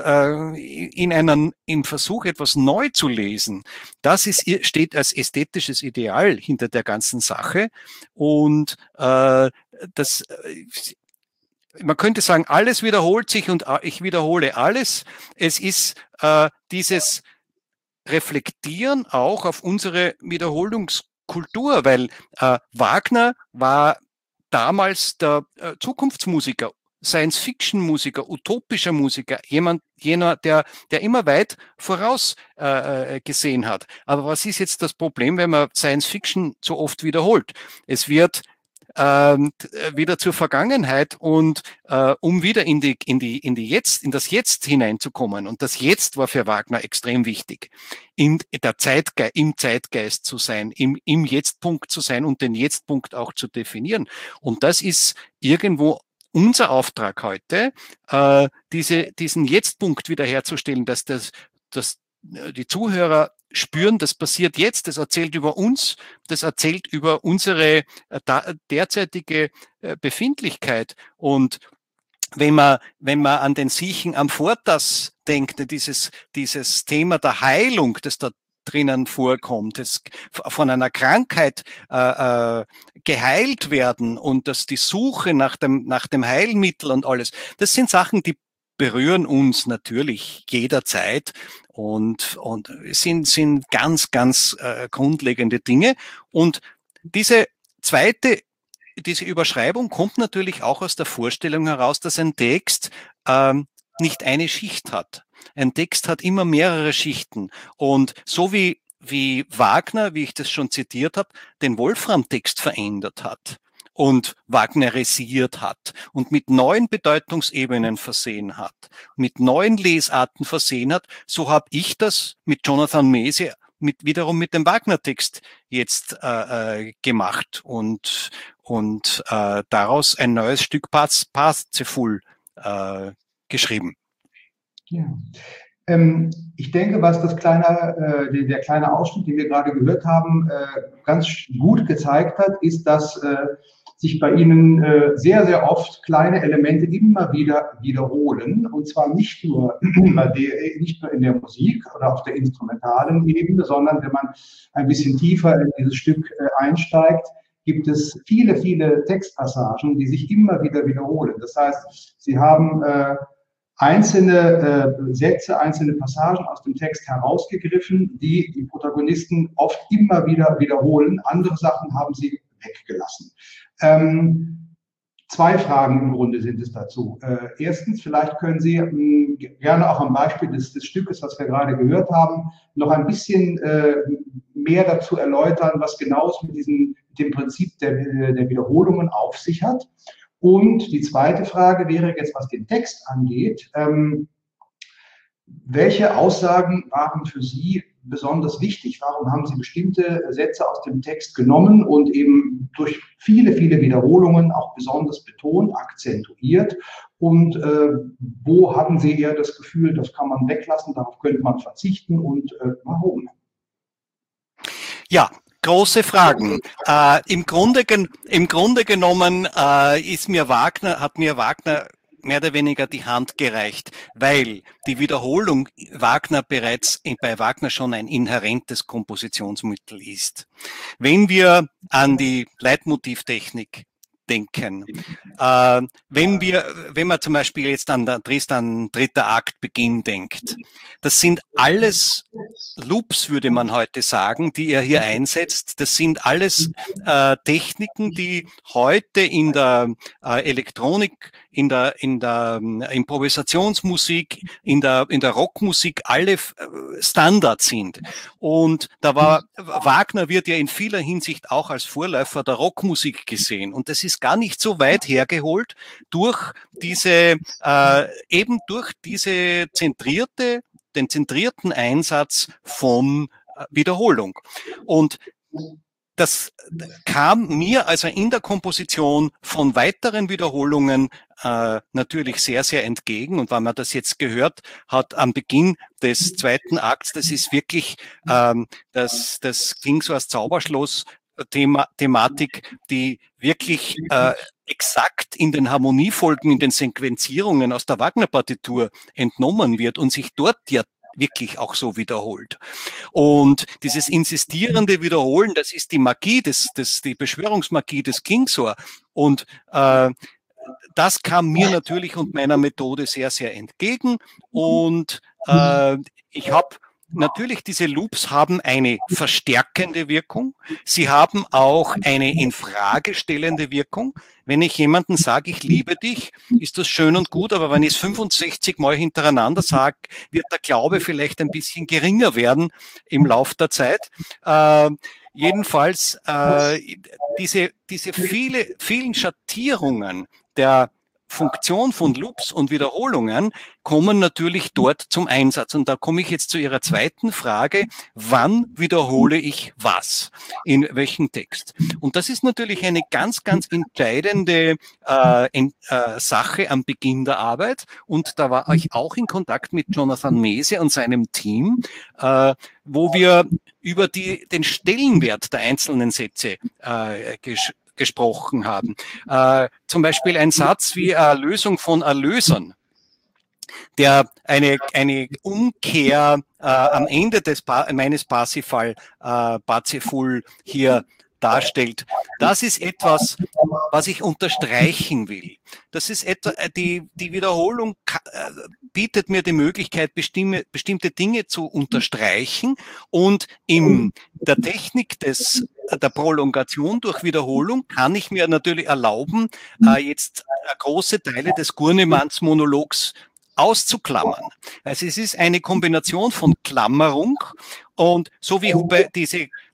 S3: äh, in einem im Versuch etwas neu zu lesen, das ist, steht als ästhetisches Ideal hinter der ganzen Sache. Und äh, das äh, man könnte sagen, alles wiederholt sich und ich wiederhole alles. Es ist äh, dieses Reflektieren auch auf unsere Wiederholungskultur, weil äh, Wagner war damals der äh, Zukunftsmusiker, Science-Fiction-Musiker, utopischer Musiker, jemand, jener, der, der immer weit voraus äh, gesehen hat. Aber was ist jetzt das Problem, wenn man Science-Fiction so oft wiederholt? Es wird Ähm, wieder zur Vergangenheit und äh, um wieder in die in die in die Jetzt in das Jetzt hineinzukommen, und das Jetzt war für Wagner extrem wichtig, in der Zeitge im Zeitgeist zu sein, im im Jetztpunkt zu sein und den Jetztpunkt auch zu definieren. Und das ist irgendwo unser Auftrag heute, äh, diese diesen Jetztpunkt wiederherzustellen, dass das dass die Zuhörer spüren, das passiert jetzt, das erzählt über uns, das erzählt über unsere derzeitige Befindlichkeit. Und wenn man, wenn man an den Siechen am Fortas denkt, dieses, dieses Thema der Heilung, das da drinnen vorkommt, das von einer Krankheit äh, äh, geheilt werden und dass die Suche nach dem, nach dem Heilmittel und alles, das sind Sachen, die berühren uns natürlich jederzeit und, und sind, sind ganz, ganz äh, grundlegende Dinge. Und diese zweite, diese Überschreibung kommt natürlich auch aus der Vorstellung heraus, dass ein Text ähm, nicht eine Schicht hat. Ein Text hat immer mehrere Schichten. Und so wie, wie Wagner, wie ich das schon zitiert habe, den Wolfram-Text verändert hat, und wagnerisiert hat und mit neuen Bedeutungsebenen versehen hat, mit neuen Lesarten versehen hat, so habe ich das mit Jonathan Mese mit, wiederum mit dem Wagner-Text jetzt äh, gemacht und, und äh, daraus ein neues Stück Parsifal äh, geschrieben.
S2: Ja. Ähm, ich denke, was das kleine, äh, der kleine Ausschnitt, den wir gerade gehört haben, äh, ganz gut gezeigt hat, ist, dass äh, sich bei Ihnen äh, sehr, sehr oft kleine Elemente immer wieder wiederholen. Und zwar nicht nur, bei der, nicht nur in der Musik oder auf der instrumentalen Ebene, sondern wenn man ein bisschen tiefer in dieses Stück äh, einsteigt, gibt es viele, viele Textpassagen, die sich immer wieder wiederholen. Das heißt, Sie haben äh, einzelne äh, Sätze, einzelne Passagen aus dem Text herausgegriffen, die die Protagonisten oft immer wieder wiederholen. Andere Sachen haben sie weggelassen. Ähm, zwei Fragen im Grunde sind es dazu. Äh, erstens, vielleicht können Sie mh, gerne auch am Beispiel des, des Stückes, was wir gerade gehört haben, noch ein bisschen äh, mehr dazu erläutern, was genau es mit diesem, mit dem Prinzip der, der Wiederholungen auf sich hat. Und die zweite Frage wäre jetzt, was den Text angeht. Ähm, welche Aussagen waren für Sie besonders wichtig? Warum haben Sie bestimmte Sätze aus dem Text genommen und eben durch viele, viele Wiederholungen auch besonders betont, akzentuiert? Und äh, wo hatten Sie eher das Gefühl, das kann man weglassen, darauf könnte man verzichten und äh, warum?
S3: Ja, große Fragen. Äh, im, Grunde Im Grunde genommen äh, ist mir Wagner, hat mir Wagner mehr oder weniger die Hand gereicht, weil die Wiederholung Wagner bereits bei Wagner schon ein inhärentes Kompositionsmittel ist. Wenn wir an die Leitmotivtechnik denken, äh, wenn wir, wenn man zum Beispiel jetzt an der Tristan dritter Akt Beginn denkt, das sind alles Loops, würde man heute sagen, die er hier einsetzt. Das sind alles äh, Techniken, die heute in der äh, Elektronik, in der in der äh, Improvisationsmusik, in der in der Rockmusik alle äh, Standard sind. Und da war Wagner wird ja in vieler Hinsicht auch als Vorläufer der Rockmusik gesehen. Und das ist gar nicht so weit hergeholt durch diese äh, eben durch diese zentrierte den zentrierten Einsatz von Wiederholung. Und das kam mir also in der Komposition von weiteren Wiederholungen äh, natürlich sehr, sehr entgegen. Und wenn man das jetzt gehört hat am Beginn des zweiten Akts, das ist wirklich, ähm, das, das klingt so als Zauberschloss, Thema, Thematik, die wirklich äh, exakt in den Harmoniefolgen, in den Sequenzierungen aus der Wagner-Partitur entnommen wird und sich dort ja wirklich auch so wiederholt. Und dieses insistierende Wiederholen, das ist die Magie, des, des, die Beschwörungsmagie des Klingsor. Und äh, das kam mir natürlich und meiner Methode sehr, sehr entgegen. Und äh, ich habe natürlich, diese Loops haben eine verstärkende Wirkung. Sie haben auch eine infragestellende Wirkung. Wenn ich jemandem sage, ich liebe dich, ist das schön und gut, aber wenn ich es fünfundsechzig Mal hintereinander sage, wird der Glaube vielleicht ein bisschen geringer werden im Lauf der Zeit. Äh, jedenfalls, äh, diese, diese viele, vielen Schattierungen der Funktion von Loops und Wiederholungen kommen natürlich dort zum Einsatz. Und da komme ich jetzt zu Ihrer zweiten Frage, wann wiederhole ich was? In welchem Text? Und das ist natürlich eine ganz, ganz entscheidende äh, in, äh, Sache am Beginn der Arbeit. Und da war ich auch in Kontakt mit Jonathan Mese und seinem Team, äh, wo wir über die, den Stellenwert der einzelnen Sätze äh, ges gesprochen haben. Äh, zum Beispiel ein Satz wie Erlösung von Erlösern, der eine, eine Umkehr äh, am Ende des pa meines Parsifal, äh, Parsifal hier darstellt. Das ist etwas, was ich unterstreichen will. Das ist etwa, die, die Wiederholung bietet mir die Möglichkeit, bestimmte, bestimmte Dinge zu unterstreichen und in der Technik des, der Prolongation durch Wiederholung kann ich mir natürlich erlauben, jetzt große Teile des Gurnemanns Monologs auszuklammern. Also es ist eine Kombination von Klammerung und so wie Huber diese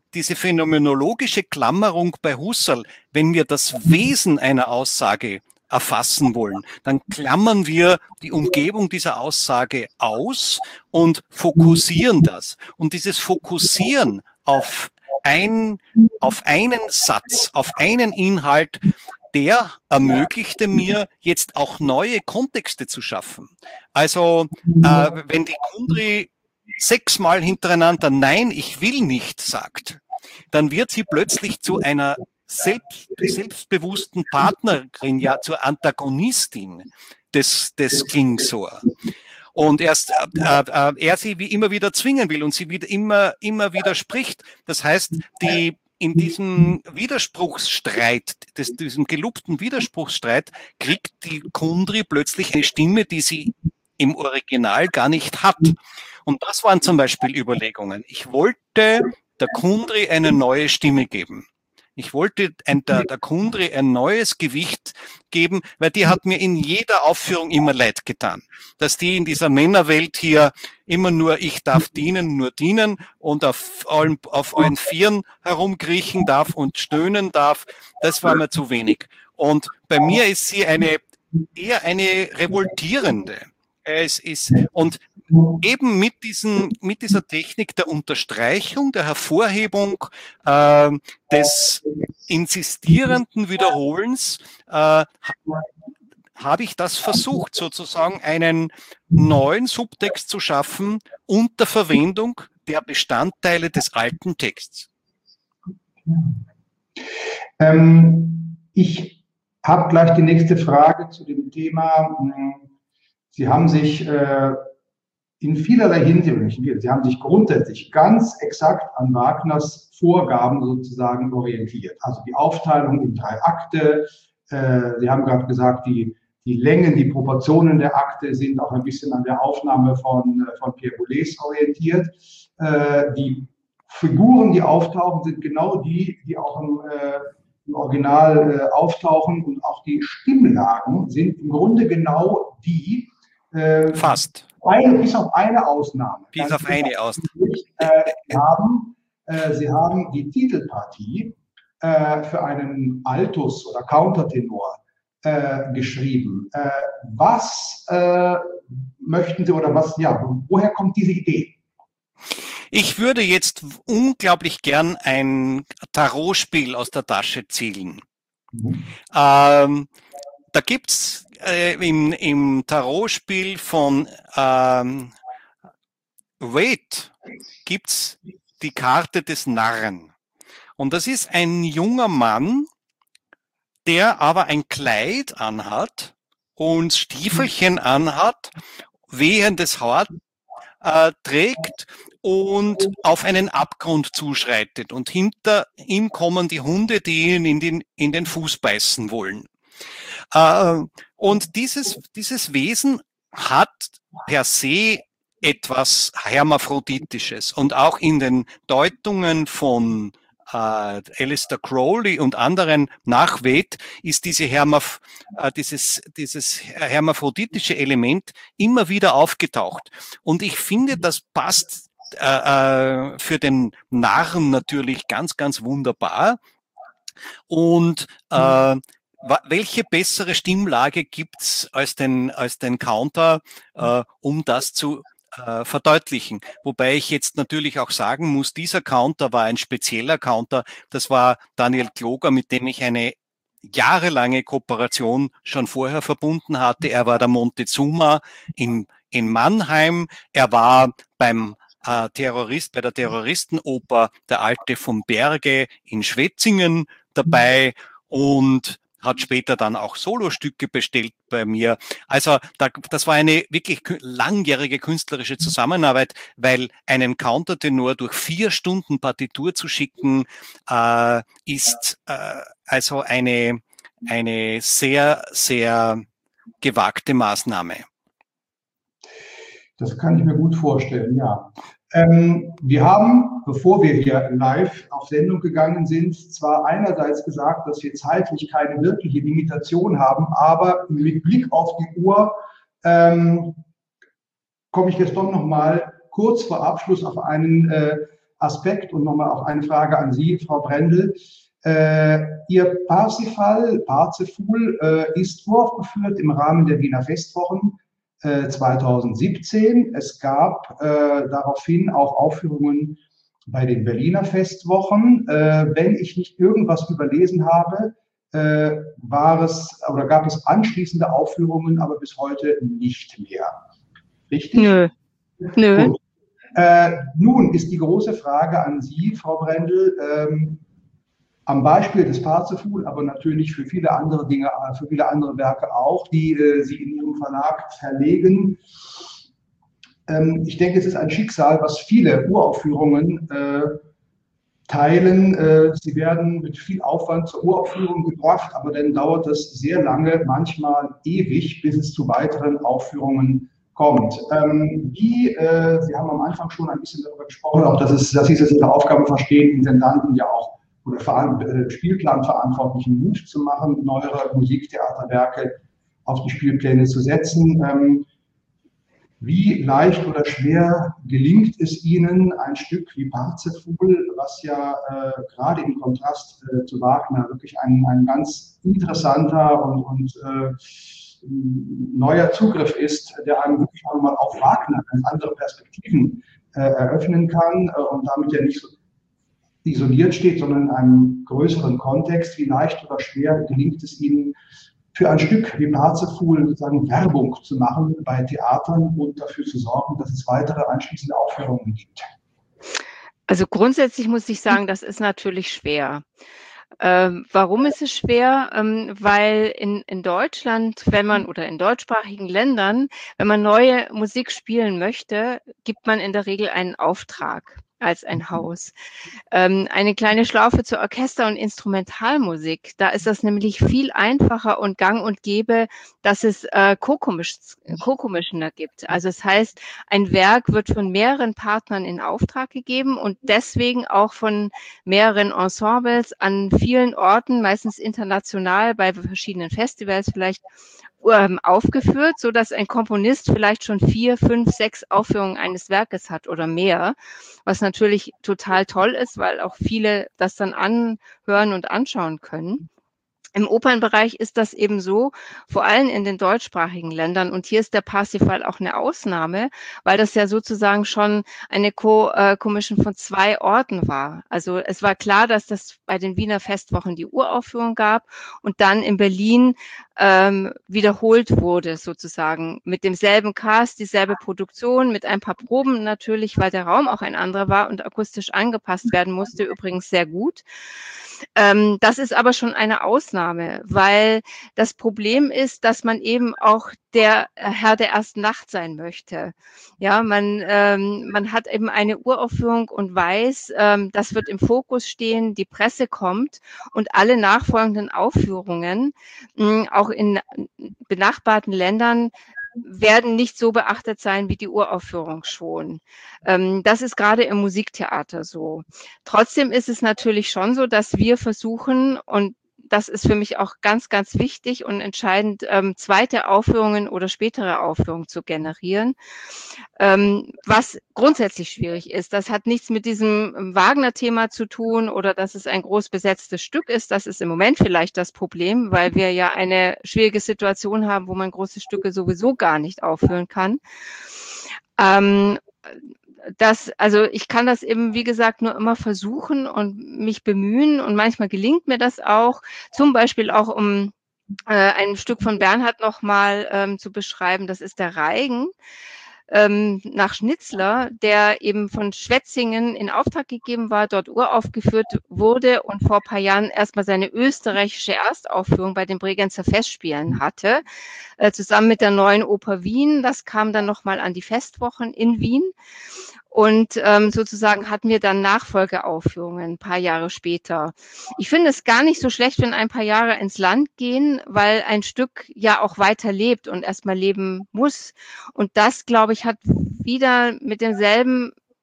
S3: diese phänomenologische Klammerung bei Husserl, wenn wir das Wesen einer Aussage erfassen wollen, dann klammern wir die Umgebung dieser Aussage aus und fokussieren das. Und dieses Fokussieren auf ein, auf einen Satz, auf einen Inhalt, der ermöglichte mir jetzt auch neue Kontexte zu schaffen. Also äh, wenn die Kundry sechsmal hintereinander Nein, ich will nicht sagt, dann wird sie plötzlich zu einer selbst, selbstbewussten Partnerin, ja zur Antagonistin des, des Klingsor. Und erst äh, äh, er sie wie immer wieder zwingen will und sie wieder immer, immer widerspricht. Das heißt, die in diesem Widerspruchsstreit, des, diesem gelobten Widerspruchsstreit, kriegt die Kundry plötzlich eine Stimme, die sie im Original gar nicht hat. Und das waren zum Beispiel Überlegungen. Ich wollte der Kundry eine neue Stimme geben. Ich wollte ein, der, der Kundry ein neues Gewicht geben, weil die hat mir in jeder Aufführung immer leid getan. Dass die in dieser Männerwelt hier immer nur ich darf dienen, nur dienen und auf allen, auf allen Vieren herumkriechen darf und stöhnen darf, das war mir zu wenig. Und bei mir ist sie eine eher eine revoltierende. Es ist, und eben mit diesen, mit dieser Technik der Unterstreichung, der Hervorhebung, äh, des insistierenden Wiederholens, äh, habe ich das versucht, sozusagen einen neuen Subtext zu schaffen unter Verwendung der Bestandteile des alten Texts.
S2: Ähm, ich habe gleich die nächste Frage zu dem Thema. Sie haben sich äh, in vielerlei Hinsicht, Sie haben sich grundsätzlich ganz exakt an Wagners Vorgaben sozusagen orientiert. Also die Aufteilung in drei Akte. Äh, Sie haben gerade gesagt, die, die Längen, die Proportionen der Akte sind auch ein bisschen an der Aufnahme von, von Pierre Boulez orientiert. Äh, die Figuren, die auftauchen, sind genau die, die auch im, äh, im Original äh, auftauchen. Und auch die Stimmlagen sind im Grunde genau die, Äh,
S3: Fast.
S2: Eine, bis auf eine Ausnahme.
S3: Bis auf eine Ausnahme.
S2: Äh, Sie, haben, äh, Sie haben die Titelpartie äh, für einen Altus oder Countertenor äh, geschrieben. Äh, was äh, möchten Sie oder was, ja, woher kommt diese Idee?
S3: Ich würde jetzt unglaublich gern ein Tarotspiel aus der Tasche zielen. Mhm. Ähm, da gibt's äh, im, im Tarotspiel von ähm, Wade gibt's die Karte des Narren. Und das ist ein junger Mann, der aber ein Kleid anhat und Stiefelchen anhat, wehendes Haar äh, trägt und auf einen Abgrund zuschreitet. Und hinter ihm kommen die Hunde, die ihn in den, in den Fuß beißen wollen. Äh, und dieses, dieses Wesen hat per se etwas Hermaphroditisches. Und auch in den Deutungen von äh, Aleister Crowley und anderen nach Wade ist diese Hermaph äh, dieses, dieses hermaphroditische Element immer wieder aufgetaucht. Und ich finde, das passt äh, äh, für den Narren natürlich ganz, ganz wunderbar. Und äh, welche bessere Stimmlage gibt's als den, als den Counter, äh, um das zu äh, verdeutlichen? Wobei ich jetzt natürlich auch sagen muss, dieser Counter war ein spezieller Counter. Das war Daniel Kloger, mit dem ich eine jahrelange Kooperation schon vorher verbunden hatte. Er war der Montezuma in, in Mannheim. Er war beim äh, Terrorist, bei der Terroristenoper Der Alte vom Berge in Schwetzingen dabei und hat später dann auch Solostücke bestellt bei mir. Also da, das war eine wirklich langjährige künstlerische Zusammenarbeit, weil einen Countertenor durch vier Stunden Partitur zu schicken, äh, ist äh, also eine, eine sehr, sehr gewagte Maßnahme.
S2: Das kann ich mir gut vorstellen, ja. Ähm, wir haben, bevor wir hier live auf Sendung gegangen sind, zwar einerseits gesagt, dass wir zeitlich keine wirkliche Limitation haben, aber mit Blick auf die Uhr ähm, komme ich jetzt doch noch mal kurz vor Abschluss auf einen, äh, Aspekt und nochmal auch eine Frage an Sie, Frau Brendel. Äh, Ihr Parsifal, Parzifal, äh, ist uraufgeführt im Rahmen der Wiener Festwochen äh, zweitausendsiebzehn. Es gab äh, daraufhin auch Aufführungen bei den Berliner Festwochen. Äh, wenn ich nicht irgendwas überlesen habe, äh, war es oder gab es anschließende Aufführungen, aber bis heute nicht mehr. Richtig?
S4: Nö. Nö.
S2: Gut. Äh, nun ist die große Frage an Sie, Frau Brendel, ähm, am Beispiel des Parzifal, aber natürlich für viele andere Dinge, für viele andere Werke auch, die äh, Sie in Ihrem Verlag verlegen. Ähm, ich denke, es ist ein Schicksal, was viele Uraufführungen äh, teilen. Äh, sie werden mit viel Aufwand zur Uraufführung gebracht, aber dann dauert es sehr lange, manchmal ewig, bis es zu weiteren Aufführungen kommt. Ähm, wie, äh, Sie haben am Anfang schon ein bisschen darüber gesprochen, auch dass, es, dass Sie es als Ihre Aufgabe verstehen, Intendanten ja auch oder Ver äh, Spielplanverantwortlichen Mut zu machen, neuere Musiktheaterwerke auf die Spielpläne zu setzen. Ähm, wie leicht oder schwer gelingt es Ihnen, ein Stück wie Parzifal, was ja äh, gerade im Kontrast äh, zu Wagner wirklich ein, ein ganz interessanter und, und äh, neuer Zugriff ist, der einem wirklich auch mal auf Wagner ganz andere Perspektiven äh, eröffnen kann äh, und damit ja nicht so isoliert steht, sondern in einem größeren Kontext. Wie leicht oder schwer gelingt es Ihnen, für ein Stück wie Parzifal sozusagen Werbung zu machen bei Theatern und dafür zu sorgen, dass es weitere anschließende Aufführungen gibt?
S4: Also grundsätzlich muss ich sagen, das ist natürlich schwer. Ähm, warum ist es schwer? Ähm, weil in, in Deutschland, wenn man oder in deutschsprachigen Ländern, wenn man neue Musik spielen möchte, gibt man in der Regel einen Auftrag als ein Haus. Ähm, eine kleine Schlaufe zur Orchester- und Instrumentalmusik. Da ist das nämlich viel einfacher und gang und gäbe, dass es äh, Co-Commissioner gibt. Also es heißt, ein Werk wird von mehreren Partnern in Auftrag gegeben und deswegen auch von mehreren Ensembles an vielen Orten, meistens international bei verschiedenen Festivals vielleicht, aufgeführt, so dass ein Komponist vielleicht schon vier, fünf, sechs Aufführungen eines Werkes hat oder mehr, was natürlich total toll ist, weil auch viele das dann anhören und anschauen können. Im Opernbereich ist das eben so, vor allem in den deutschsprachigen Ländern. Und hier ist der Parsifal auch eine Ausnahme, weil das ja sozusagen schon eine Co-Commission von zwei Orten war. Also es war klar, dass das bei den Wiener Festwochen die Uraufführung gab und dann in Berlin ähm, wiederholt wurde sozusagen mit demselben Cast, dieselbe Produktion, mit ein paar Proben natürlich, weil der Raum auch ein anderer war und akustisch angepasst werden musste, übrigens sehr gut. Ähm, das ist aber schon eine Ausnahme, weil das Problem ist, dass man eben auch der Herr der ersten Nacht sein möchte. Ja, man, ähm, man hat eben eine Uraufführung und weiß, ähm, das wird im Fokus stehen, die Presse kommt und alle nachfolgenden Aufführungen, mh, auch in benachbarten Ländern, werden nicht so beachtet sein wie die Uraufführung schon. Ähm, das ist gerade im Musiktheater so. Trotzdem ist es natürlich schon so, dass wir versuchen, und das ist für mich auch ganz, ganz wichtig und entscheidend, ähm, zweite Aufführungen oder spätere Aufführungen zu generieren, ähm, was grundsätzlich schwierig ist. Das hat nichts mit diesem Wagner-Thema zu tun oder dass es ein groß besetztes Stück ist. Das ist im Moment vielleicht das Problem, weil wir ja eine schwierige Situation haben, wo man große Stücke sowieso gar nicht aufführen kann. Ähm, Das, also ich kann das eben, wie gesagt, nur immer versuchen und mich bemühen und manchmal gelingt mir das auch, zum Beispiel auch um äh, ein Stück von Bernhard nochmal ähm, zu beschreiben, das ist der Reigen ähm, nach Schnitzler, der eben von Schwetzingen in Auftrag gegeben war, dort uraufgeführt wurde und vor ein paar Jahren erstmal seine österreichische Erstaufführung bei den Bregenzer Festspielen hatte, äh, zusammen mit der Neuen Oper Wien. Das kam dann nochmal an die Festwochen in Wien. Und ähm, sozusagen hatten wir dann Nachfolgeaufführungen ein paar Jahre später. Ich finde es gar nicht so schlecht, wenn ein paar Jahre ins Land gehen, weil ein Stück ja auch weiter lebt und erstmal leben muss. Und das, glaube ich, hat wieder mit demselben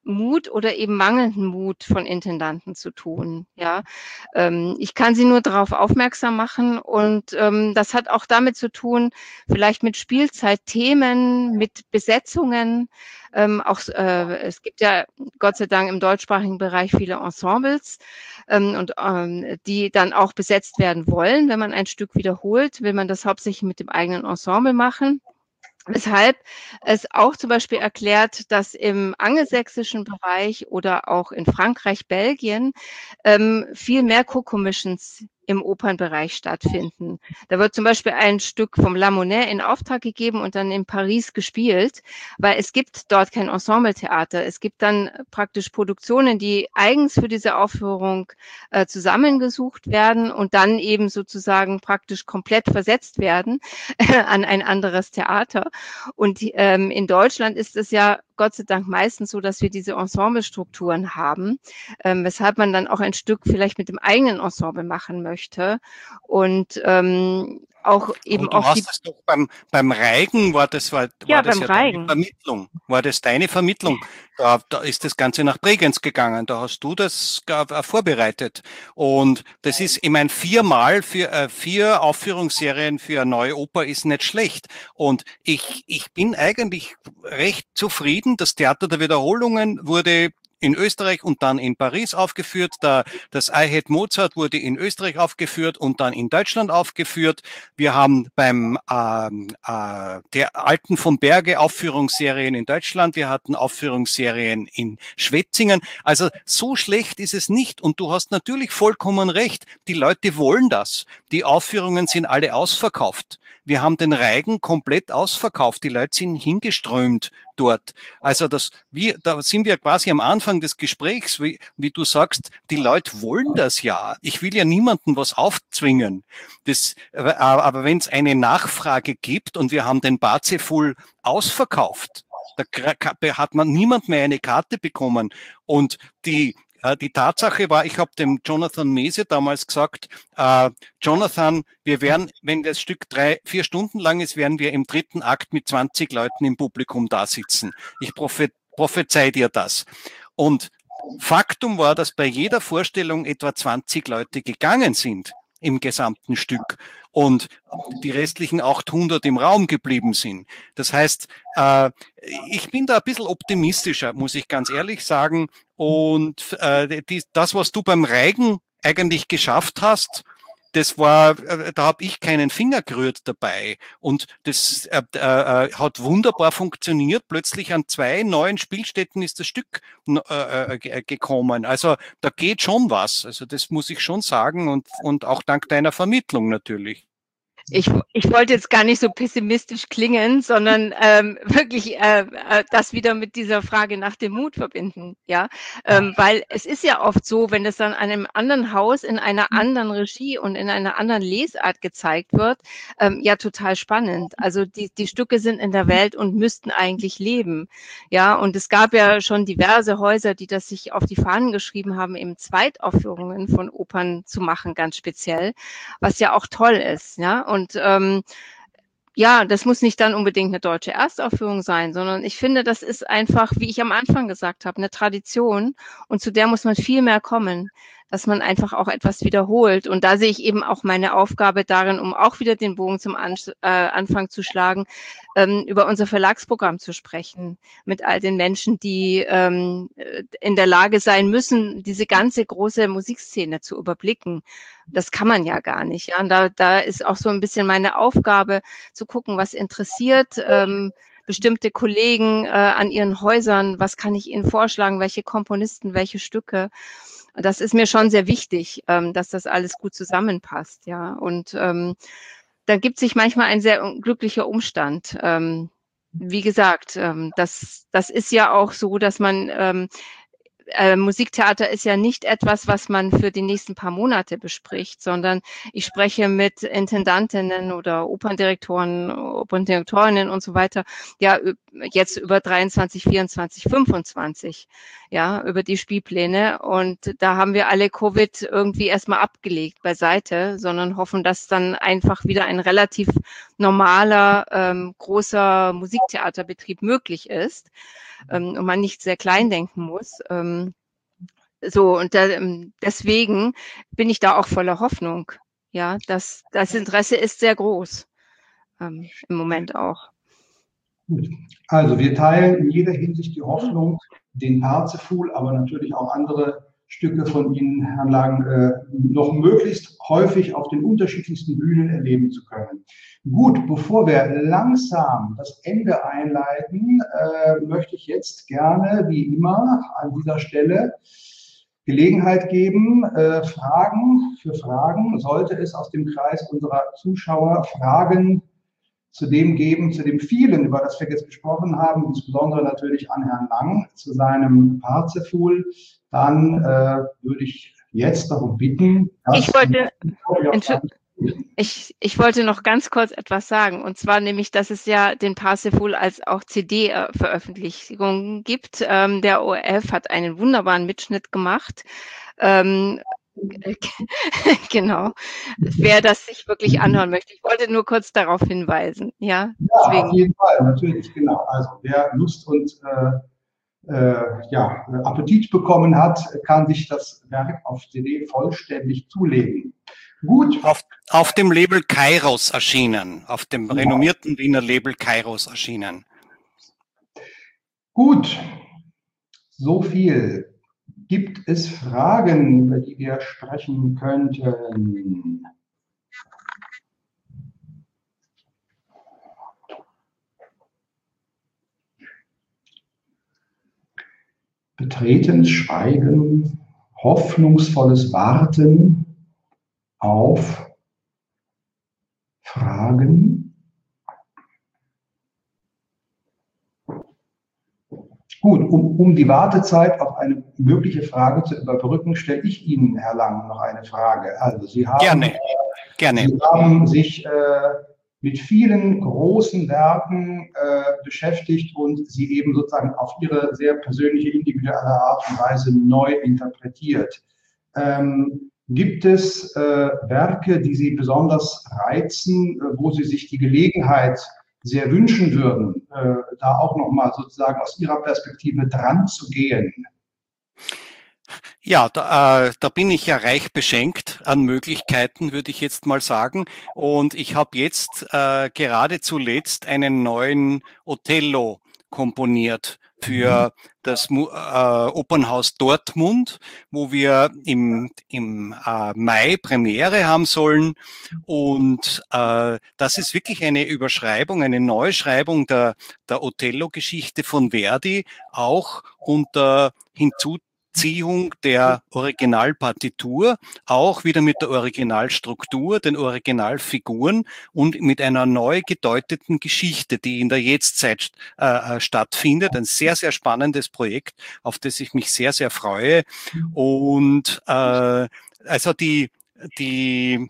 S4: Mut oder eben mangelnden Mut von Intendanten zu tun. Ja, ähm, ich kann sie nur darauf aufmerksam machen und ähm, das hat auch damit zu tun, vielleicht mit Spielzeitthemen, mit Besetzungen. Ähm, auch äh, es gibt ja Gott sei Dank im deutschsprachigen Bereich viele Ensembles ähm, und ähm, die dann auch besetzt werden wollen. Wenn man ein Stück wiederholt, will man das hauptsächlich mit dem eigenen Ensemble machen. Weshalb es auch zum Beispiel erklärt, dass im angelsächsischen Bereich oder auch in Frankreich, Belgien ähm, viel mehr Co-Commissions im Opernbereich stattfinden. Da wird zum Beispiel ein Stück vom La Monnaie in Auftrag gegeben und dann in Paris gespielt, weil es gibt dort kein Ensembletheater. Es gibt dann praktisch Produktionen, die eigens für diese Aufführung äh, zusammengesucht werden und dann eben sozusagen praktisch komplett versetzt werden an ein anderes Theater. Und ähm, in Deutschland ist es ja Gott sei Dank meistens so, dass wir diese Ensemblestrukturen haben, ähm, weshalb man dann auch ein Stück vielleicht mit dem eigenen Ensemble machen möchte. Und ähm, auch eben
S3: Aber du
S4: oft die,
S3: hast es doch beim, beim Reigen, war das, war,
S4: ja,
S3: war das
S4: beim
S3: ja deine
S4: Reigen.
S3: Vermittlung. War das deine Vermittlung? Da, da ist das Ganze nach Bregenz gegangen. Da hast du das äh, vorbereitet. Und das ist, ich meine, viermal für äh, vier Aufführungsserien für eine neue Oper ist nicht schlecht. Und ich, ich bin eigentlich recht zufrieden. Das Theater der Wiederholungen wurde in Österreich und dann in Paris aufgeführt. Da, das I Hate Mozart wurde in Österreich aufgeführt und dann in Deutschland aufgeführt. Wir haben beim ähm, äh, der Alten vom Berge Aufführungsserien in Deutschland, wir hatten Aufführungsserien in Schwetzingen. Also so schlecht ist es nicht. Und du hast natürlich vollkommen recht. Die Leute wollen das. Die Aufführungen sind alle ausverkauft. Wir haben den Reigen komplett ausverkauft. Die Leute sind hingeströmt dort. Also das, wir, da sind wir quasi am Anfang des Gesprächs, wie, wie du sagst, die Leute wollen das ja. Ich will ja niemandem was aufzwingen. Das, aber wenn es eine Nachfrage gibt und wir haben den Parsifal ausverkauft, da hat man niemand mehr eine Karte bekommen. Und die Die Tatsache war, ich habe dem Jonathan Mese damals gesagt, äh, Jonathan, wir werden, wenn das Stück drei, vier Stunden lang ist, werden wir im dritten Akt mit zwanzig Leuten im Publikum da sitzen. Ich prophe prophezei dir das. Und Faktum war, dass bei jeder Vorstellung etwa zwanzig Leute gegangen sind im gesamten Stück und die restlichen achthundert im Raum geblieben sind. Das heißt, äh, ich bin da ein bisschen optimistischer, muss ich ganz ehrlich sagen. Und äh, die, das, was du beim Reigen eigentlich geschafft hast, das war, äh, da habe ich keinen Finger gerührt dabei. Und das äh, äh, hat wunderbar funktioniert. Plötzlich an zwei neuen Spielstätten ist das Stück äh, äh, gekommen. Also da geht schon was. Also das muss ich schon sagen und, und auch dank deiner Vermittlung natürlich.
S4: Ich, ich wollte jetzt gar nicht so pessimistisch klingen, sondern ähm, wirklich äh, äh, das wieder mit dieser Frage nach dem Mut verbinden, ja, ähm, weil es ist ja oft so, wenn es dann an einem anderen Haus in einer anderen Regie und in einer anderen Lesart gezeigt wird, ähm, ja total spannend. Also die die Stücke sind in der Welt und müssten eigentlich leben, ja. Und es gab ja schon diverse Häuser, die das sich auf die Fahnen geschrieben haben, eben Zweitaufführungen von Opern zu machen, ganz speziell, was ja auch toll ist, ja. Und ähm, ja, das muss nicht dann unbedingt eine deutsche Erstaufführung sein, sondern ich finde, das ist einfach, wie ich am Anfang gesagt habe, eine Tradition und zu der muss man viel mehr kommen, dass man einfach auch etwas wiederholt. Und da sehe ich eben auch meine Aufgabe darin, um auch wieder den Bogen zum An äh, Anfang zu schlagen, ähm, über unser Verlagsprogramm zu sprechen, mit all den Menschen, die ähm, in der Lage sein müssen, diese ganze große Musikszene zu überblicken. Das kann man ja gar nicht. Ja? Und da, da ist auch so ein bisschen meine Aufgabe, zu gucken, was interessiert ähm, bestimmte Kollegen äh, an ihren Häusern, was kann ich ihnen vorschlagen, welche Komponisten, welche Stücke. Das ist mir schon sehr wichtig, ähm, dass das alles gut zusammenpasst, ja. Und ähm, da gibt sich manchmal ein sehr glücklicher Umstand. Ähm, wie gesagt, ähm, das, das ist ja auch so, dass man ähm, Äh, Musiktheater ist ja nicht etwas, was man für die nächsten paar Monate bespricht, sondern ich spreche mit Intendantinnen oder Operndirektoren, Operndirektorinnen und so weiter, ja, jetzt über dreiundzwanzig, vierundzwanzig, fünfundzwanzig, ja, über die Spielpläne. Und da haben wir alle Covid irgendwie erstmal abgelegt beiseite, sondern hoffen, dass dann einfach wieder ein relativ normaler, ähm, großer Musiktheaterbetrieb möglich ist. ähm, und man nicht sehr klein denken muss. Ähm, so, und da, deswegen bin ich da auch voller Hoffnung. Ja, das, das Interesse ist sehr groß, ähm, im Moment auch.
S2: Gut. Also wir teilen in jeder Hinsicht die Hoffnung, den Parzival, aber natürlich auch andere Stücke von Ihnen, Herrn Lang, äh, noch möglichst häufig auf den unterschiedlichsten Bühnen erleben zu können. Gut, bevor wir langsam das Ende einleiten, äh, möchte ich jetzt gerne, wie immer, an dieser Stelle Gelegenheit geben, äh, Fragen für Fragen. Sollte es aus dem Kreis unserer Zuschauer Fragen zu dem geben, zu dem vielen, über das wir jetzt gesprochen haben, insbesondere natürlich an Herrn Lang, zu seinem Parzival, dann äh, würde ich jetzt darum bitten, dass
S4: ich wollte, ich, ich wollte noch ganz kurz etwas sagen, und zwar nämlich, dass es ja den Parzival als auch C D-Veröffentlichung gibt. Ähm, der O R F hat einen wunderbaren Mitschnitt gemacht. Ähm, genau, wer das sich wirklich anhören möchte. Ich wollte nur kurz darauf hinweisen. Ja,
S2: ja auf jeden Fall, natürlich, genau. Also wer Lust und äh, äh, ja, Appetit bekommen hat, kann sich das Werk auf C D vollständig zulegen. Gut.
S3: Auf, auf dem Label Kairos erschienen, auf dem genau. renommierten Wiener Label Kairos erschienen.
S2: Gut, so viel. Gibt es Fragen, über die wir sprechen könnten? Betretenes Schweigen, hoffnungsvolles Warten auf Fragen. Gut, um, um die Wartezeit auf eine mögliche Frage zu überbrücken, stelle ich Ihnen, Herr Lang, noch eine Frage. Also Sie haben,
S3: gerne, gerne.
S2: Sie haben sich äh, mit vielen großen Werken äh, beschäftigt und sie eben sozusagen auf Ihre sehr persönliche, individuelle Art und Weise neu interpretiert. Ähm, gibt es äh, Werke, die Sie besonders reizen, äh, wo Sie sich die Gelegenheit sehr wünschen würden, äh, da auch nochmal sozusagen aus Ihrer Perspektive dran zu gehen?
S3: Ja, da, äh, da bin ich ja reich beschenkt an Möglichkeiten, würde ich jetzt mal sagen. Und ich habe jetzt äh, gerade zuletzt einen neuen Othello komponiert für das äh, Opernhaus Dortmund, wo wir im, im äh, Mai Premiere haben sollen. Und äh, das ist wirklich eine Überschreibung, eine Neuschreibung der, der Othello-Geschichte von Verdi, auch unter Hinzu Ziehung der Originalpartitur, auch wieder mit der Originalstruktur, den Originalfiguren und mit einer neu gedeuteten Geschichte, die in der Jetztzeit äh, stattfindet. Ein sehr, sehr spannendes Projekt, auf das ich mich sehr, sehr freue. Und äh, also die, die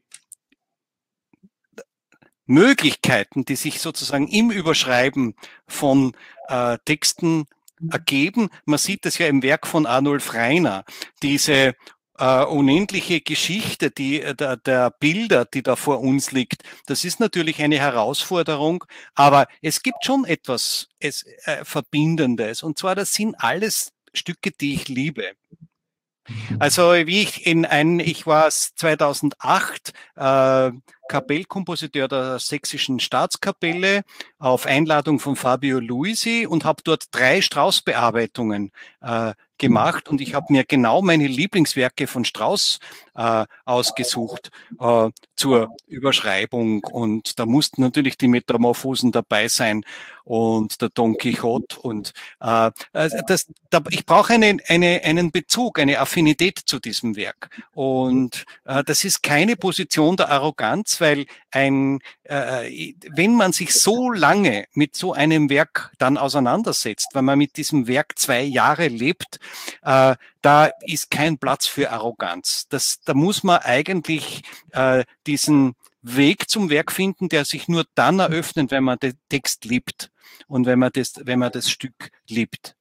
S3: Möglichkeiten, die sich sozusagen im Überschreiben von äh, Texten ergeben. Man sieht das ja im Werk von Arnulf Rainer, diese äh, unendliche Geschichte, die der, der Bilder, die da vor uns liegt. Das ist natürlich eine Herausforderung, aber es gibt schon etwas es, äh, Verbindendes. Und zwar, das sind alles Stücke, die ich liebe. Also wie ich in ein, ich war zweitausendacht äh, Kapellkompositeur der Sächsischen Staatskapelle auf Einladung von Fabio Luisi und habe dort drei Strauss-Bearbeitungen äh, gemacht und ich habe mir genau meine Lieblingswerke von Strauss äh, ausgesucht äh, zur Überschreibung und da mussten natürlich die Metamorphosen dabei sein und der Don Quixote und äh, das, da, ich brauche eine, eine, einen Bezug, eine Affinität zu diesem Werk und äh, das ist keine Position der Arroganz, weil ein, äh, wenn man sich so lange mit so einem Werk dann auseinandersetzt, wenn man mit diesem Werk zwei Jahre lebt, äh, da ist kein Platz für Arroganz. Das, da muss man eigentlich äh, diesen Weg zum Werk finden, der sich nur dann eröffnet, wenn man den Text liebt und wenn man das, wenn man das Stück liebt.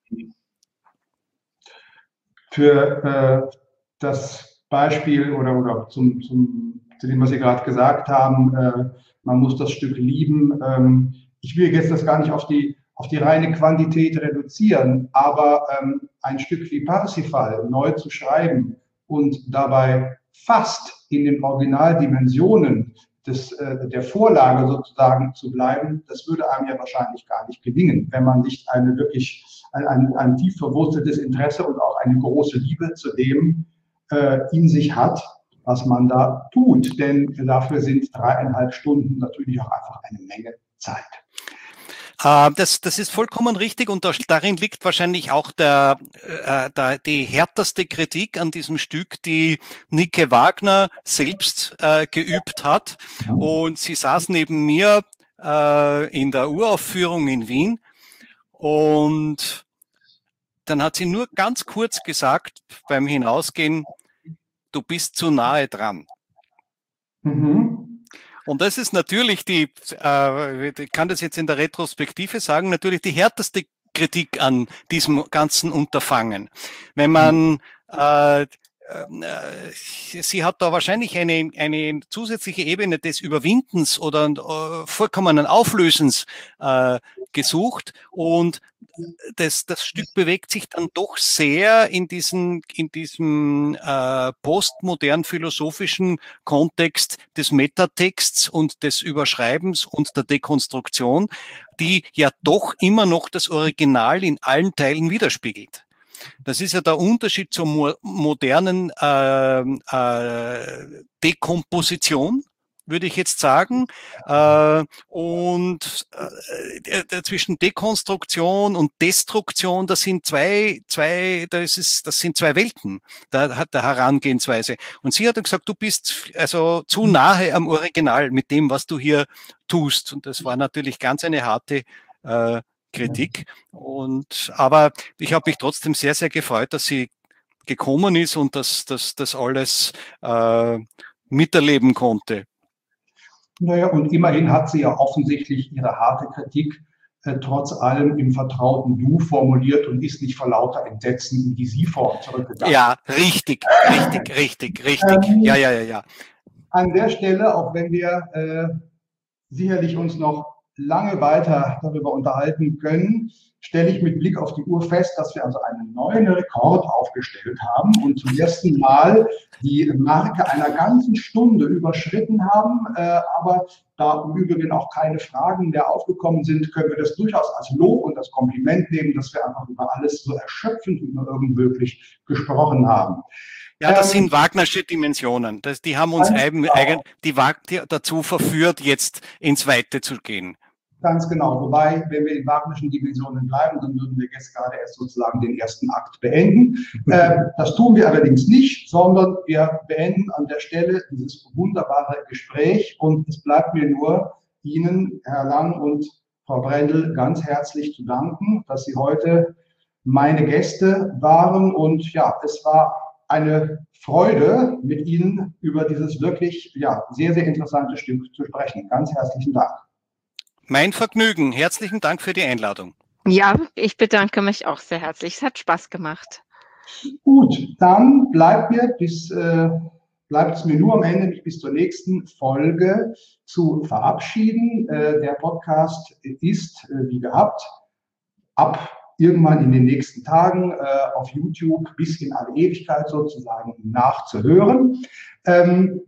S2: Für äh, das Beispiel oder, oder zum, zum, zu dem, was Sie gerade gesagt haben, äh, man muss das Stück lieben. Ähm, ich will jetzt das gar nicht auf die auf die reine Quantität reduzieren, aber ähm, ein Stück wie Parsifal neu zu schreiben und dabei fast in den Originaldimensionen des, äh, der Vorlage sozusagen zu bleiben, das würde einem ja wahrscheinlich gar nicht gelingen, wenn man nicht eine wirklich ein, ein, ein tief verwurzeltes Interesse und auch eine große Liebe zu dem äh, in sich hat, was man da tut. Denn dafür sind dreieinhalb Stunden natürlich auch einfach eine Menge Zeit.
S3: Uh, das, das ist vollkommen richtig und da, darin liegt wahrscheinlich auch der, äh, der, die härteste Kritik an diesem Stück, die Nike Wagner selbst äh, geübt hat. Und sie saß neben mir äh, in der Uraufführung in Wien und dann hat sie nur ganz kurz gesagt beim Hinausgehen, du bist zu nahe dran. Mhm. Und das ist natürlich die, äh, ich kann das jetzt in der Retrospektive sagen, natürlich die härteste Kritik an diesem ganzen Unterfangen. Wenn man, äh, äh, sie hat da wahrscheinlich eine, eine zusätzliche Ebene des Überwindens oder äh, vollkommenen Auflösens äh, gesucht und Das, das Stück bewegt sich dann doch sehr in diesen, in diesem äh, postmodern philosophischen Kontext des Metatexts und des Überschreibens und der Dekonstruktion, die ja doch immer noch das Original in allen Teilen widerspiegelt. Das ist ja der Unterschied zur mo modernen äh, äh, Dekomposition, würde ich jetzt sagen. Äh, und äh, zwischen Dekonstruktion und Destruktion, das sind zwei, zwei, das ist, das sind zwei Welten der, der Herangehensweise. Und sie hat dann gesagt, du bist also zu nahe am Original mit dem, was du hier tust. Und das war natürlich ganz eine harte äh, Kritik. Und aber ich habe mich trotzdem sehr, sehr gefreut, dass sie gekommen ist und dass das das alles äh, miterleben konnte.
S2: Naja, und immerhin hat sie ja offensichtlich ihre harte Kritik äh, trotz allem im vertrauten Du formuliert und ist nicht vor lauter Entsetzen in die Sie-Form zurückgegangen.
S3: Ja, richtig, richtig, richtig, richtig. Ähm, ja, ja, ja, ja.
S2: An der Stelle, auch wenn wir äh, sicherlich uns noch lange weiter darüber unterhalten können, stelle ich mit Blick auf die Uhr fest, dass wir also einen neuen Rekord aufgestellt haben und zum ersten Mal die Marke einer ganzen Stunde überschritten haben. Äh, aber da im Übrigen auch keine Fragen mehr aufgekommen sind, können wir das durchaus als Lob und als Kompliment nehmen, dass wir einfach über alles so erschöpfend wie nur irgend möglich gesprochen haben.
S3: Ja, das ähm, sind Wagnersche Dimensionen. Das, die haben uns eigentlich die, die dazu verführt, jetzt ins Weite zu gehen.
S2: Ganz genau. Wobei, wenn wir in wagnerischen Dimensionen bleiben, dann würden wir jetzt gerade erst sozusagen den ersten Akt beenden. Äh, das tun wir allerdings nicht, sondern wir beenden an der Stelle dieses wunderbare Gespräch. Und es bleibt mir nur, Ihnen, Herr Lang und Frau Brendel, ganz herzlich zu danken, dass Sie heute meine Gäste waren. Und ja, es war eine Freude, mit Ihnen über dieses wirklich ja, sehr, sehr interessante Stück zu sprechen. Ganz herzlichen Dank.
S3: Mein Vergnügen. Herzlichen Dank für die Einladung.
S4: Ja, ich bedanke mich auch sehr herzlich. Es hat Spaß gemacht.
S2: Gut, dann bleibt mir bis, äh, bleibt es mir nur am Ende, mich bis zur nächsten Folge zu verabschieden. Äh, der Podcast ist, äh, wie gehabt, ab irgendwann in den nächsten Tagen äh, auf YouTube bis in alle Ewigkeit sozusagen nachzuhören. Ähm,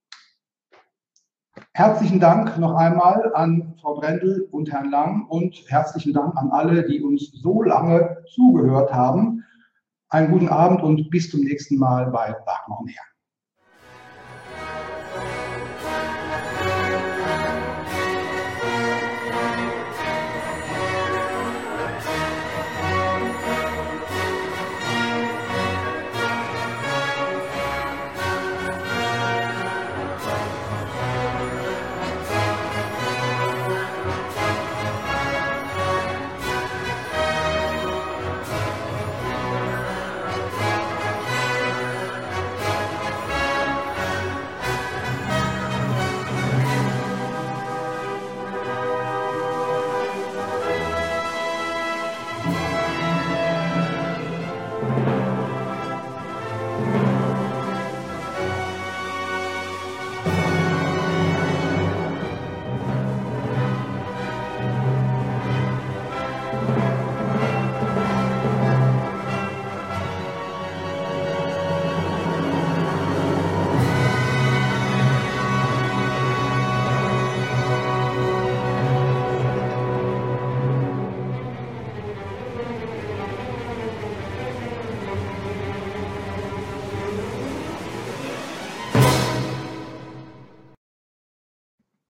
S2: Herzlichen Dank noch einmal an Frau Brendel und Herrn Lang und herzlichen Dank an alle, die uns so lange zugehört haben. Einen guten Abend und bis zum nächsten Mal bei Wagner und Her.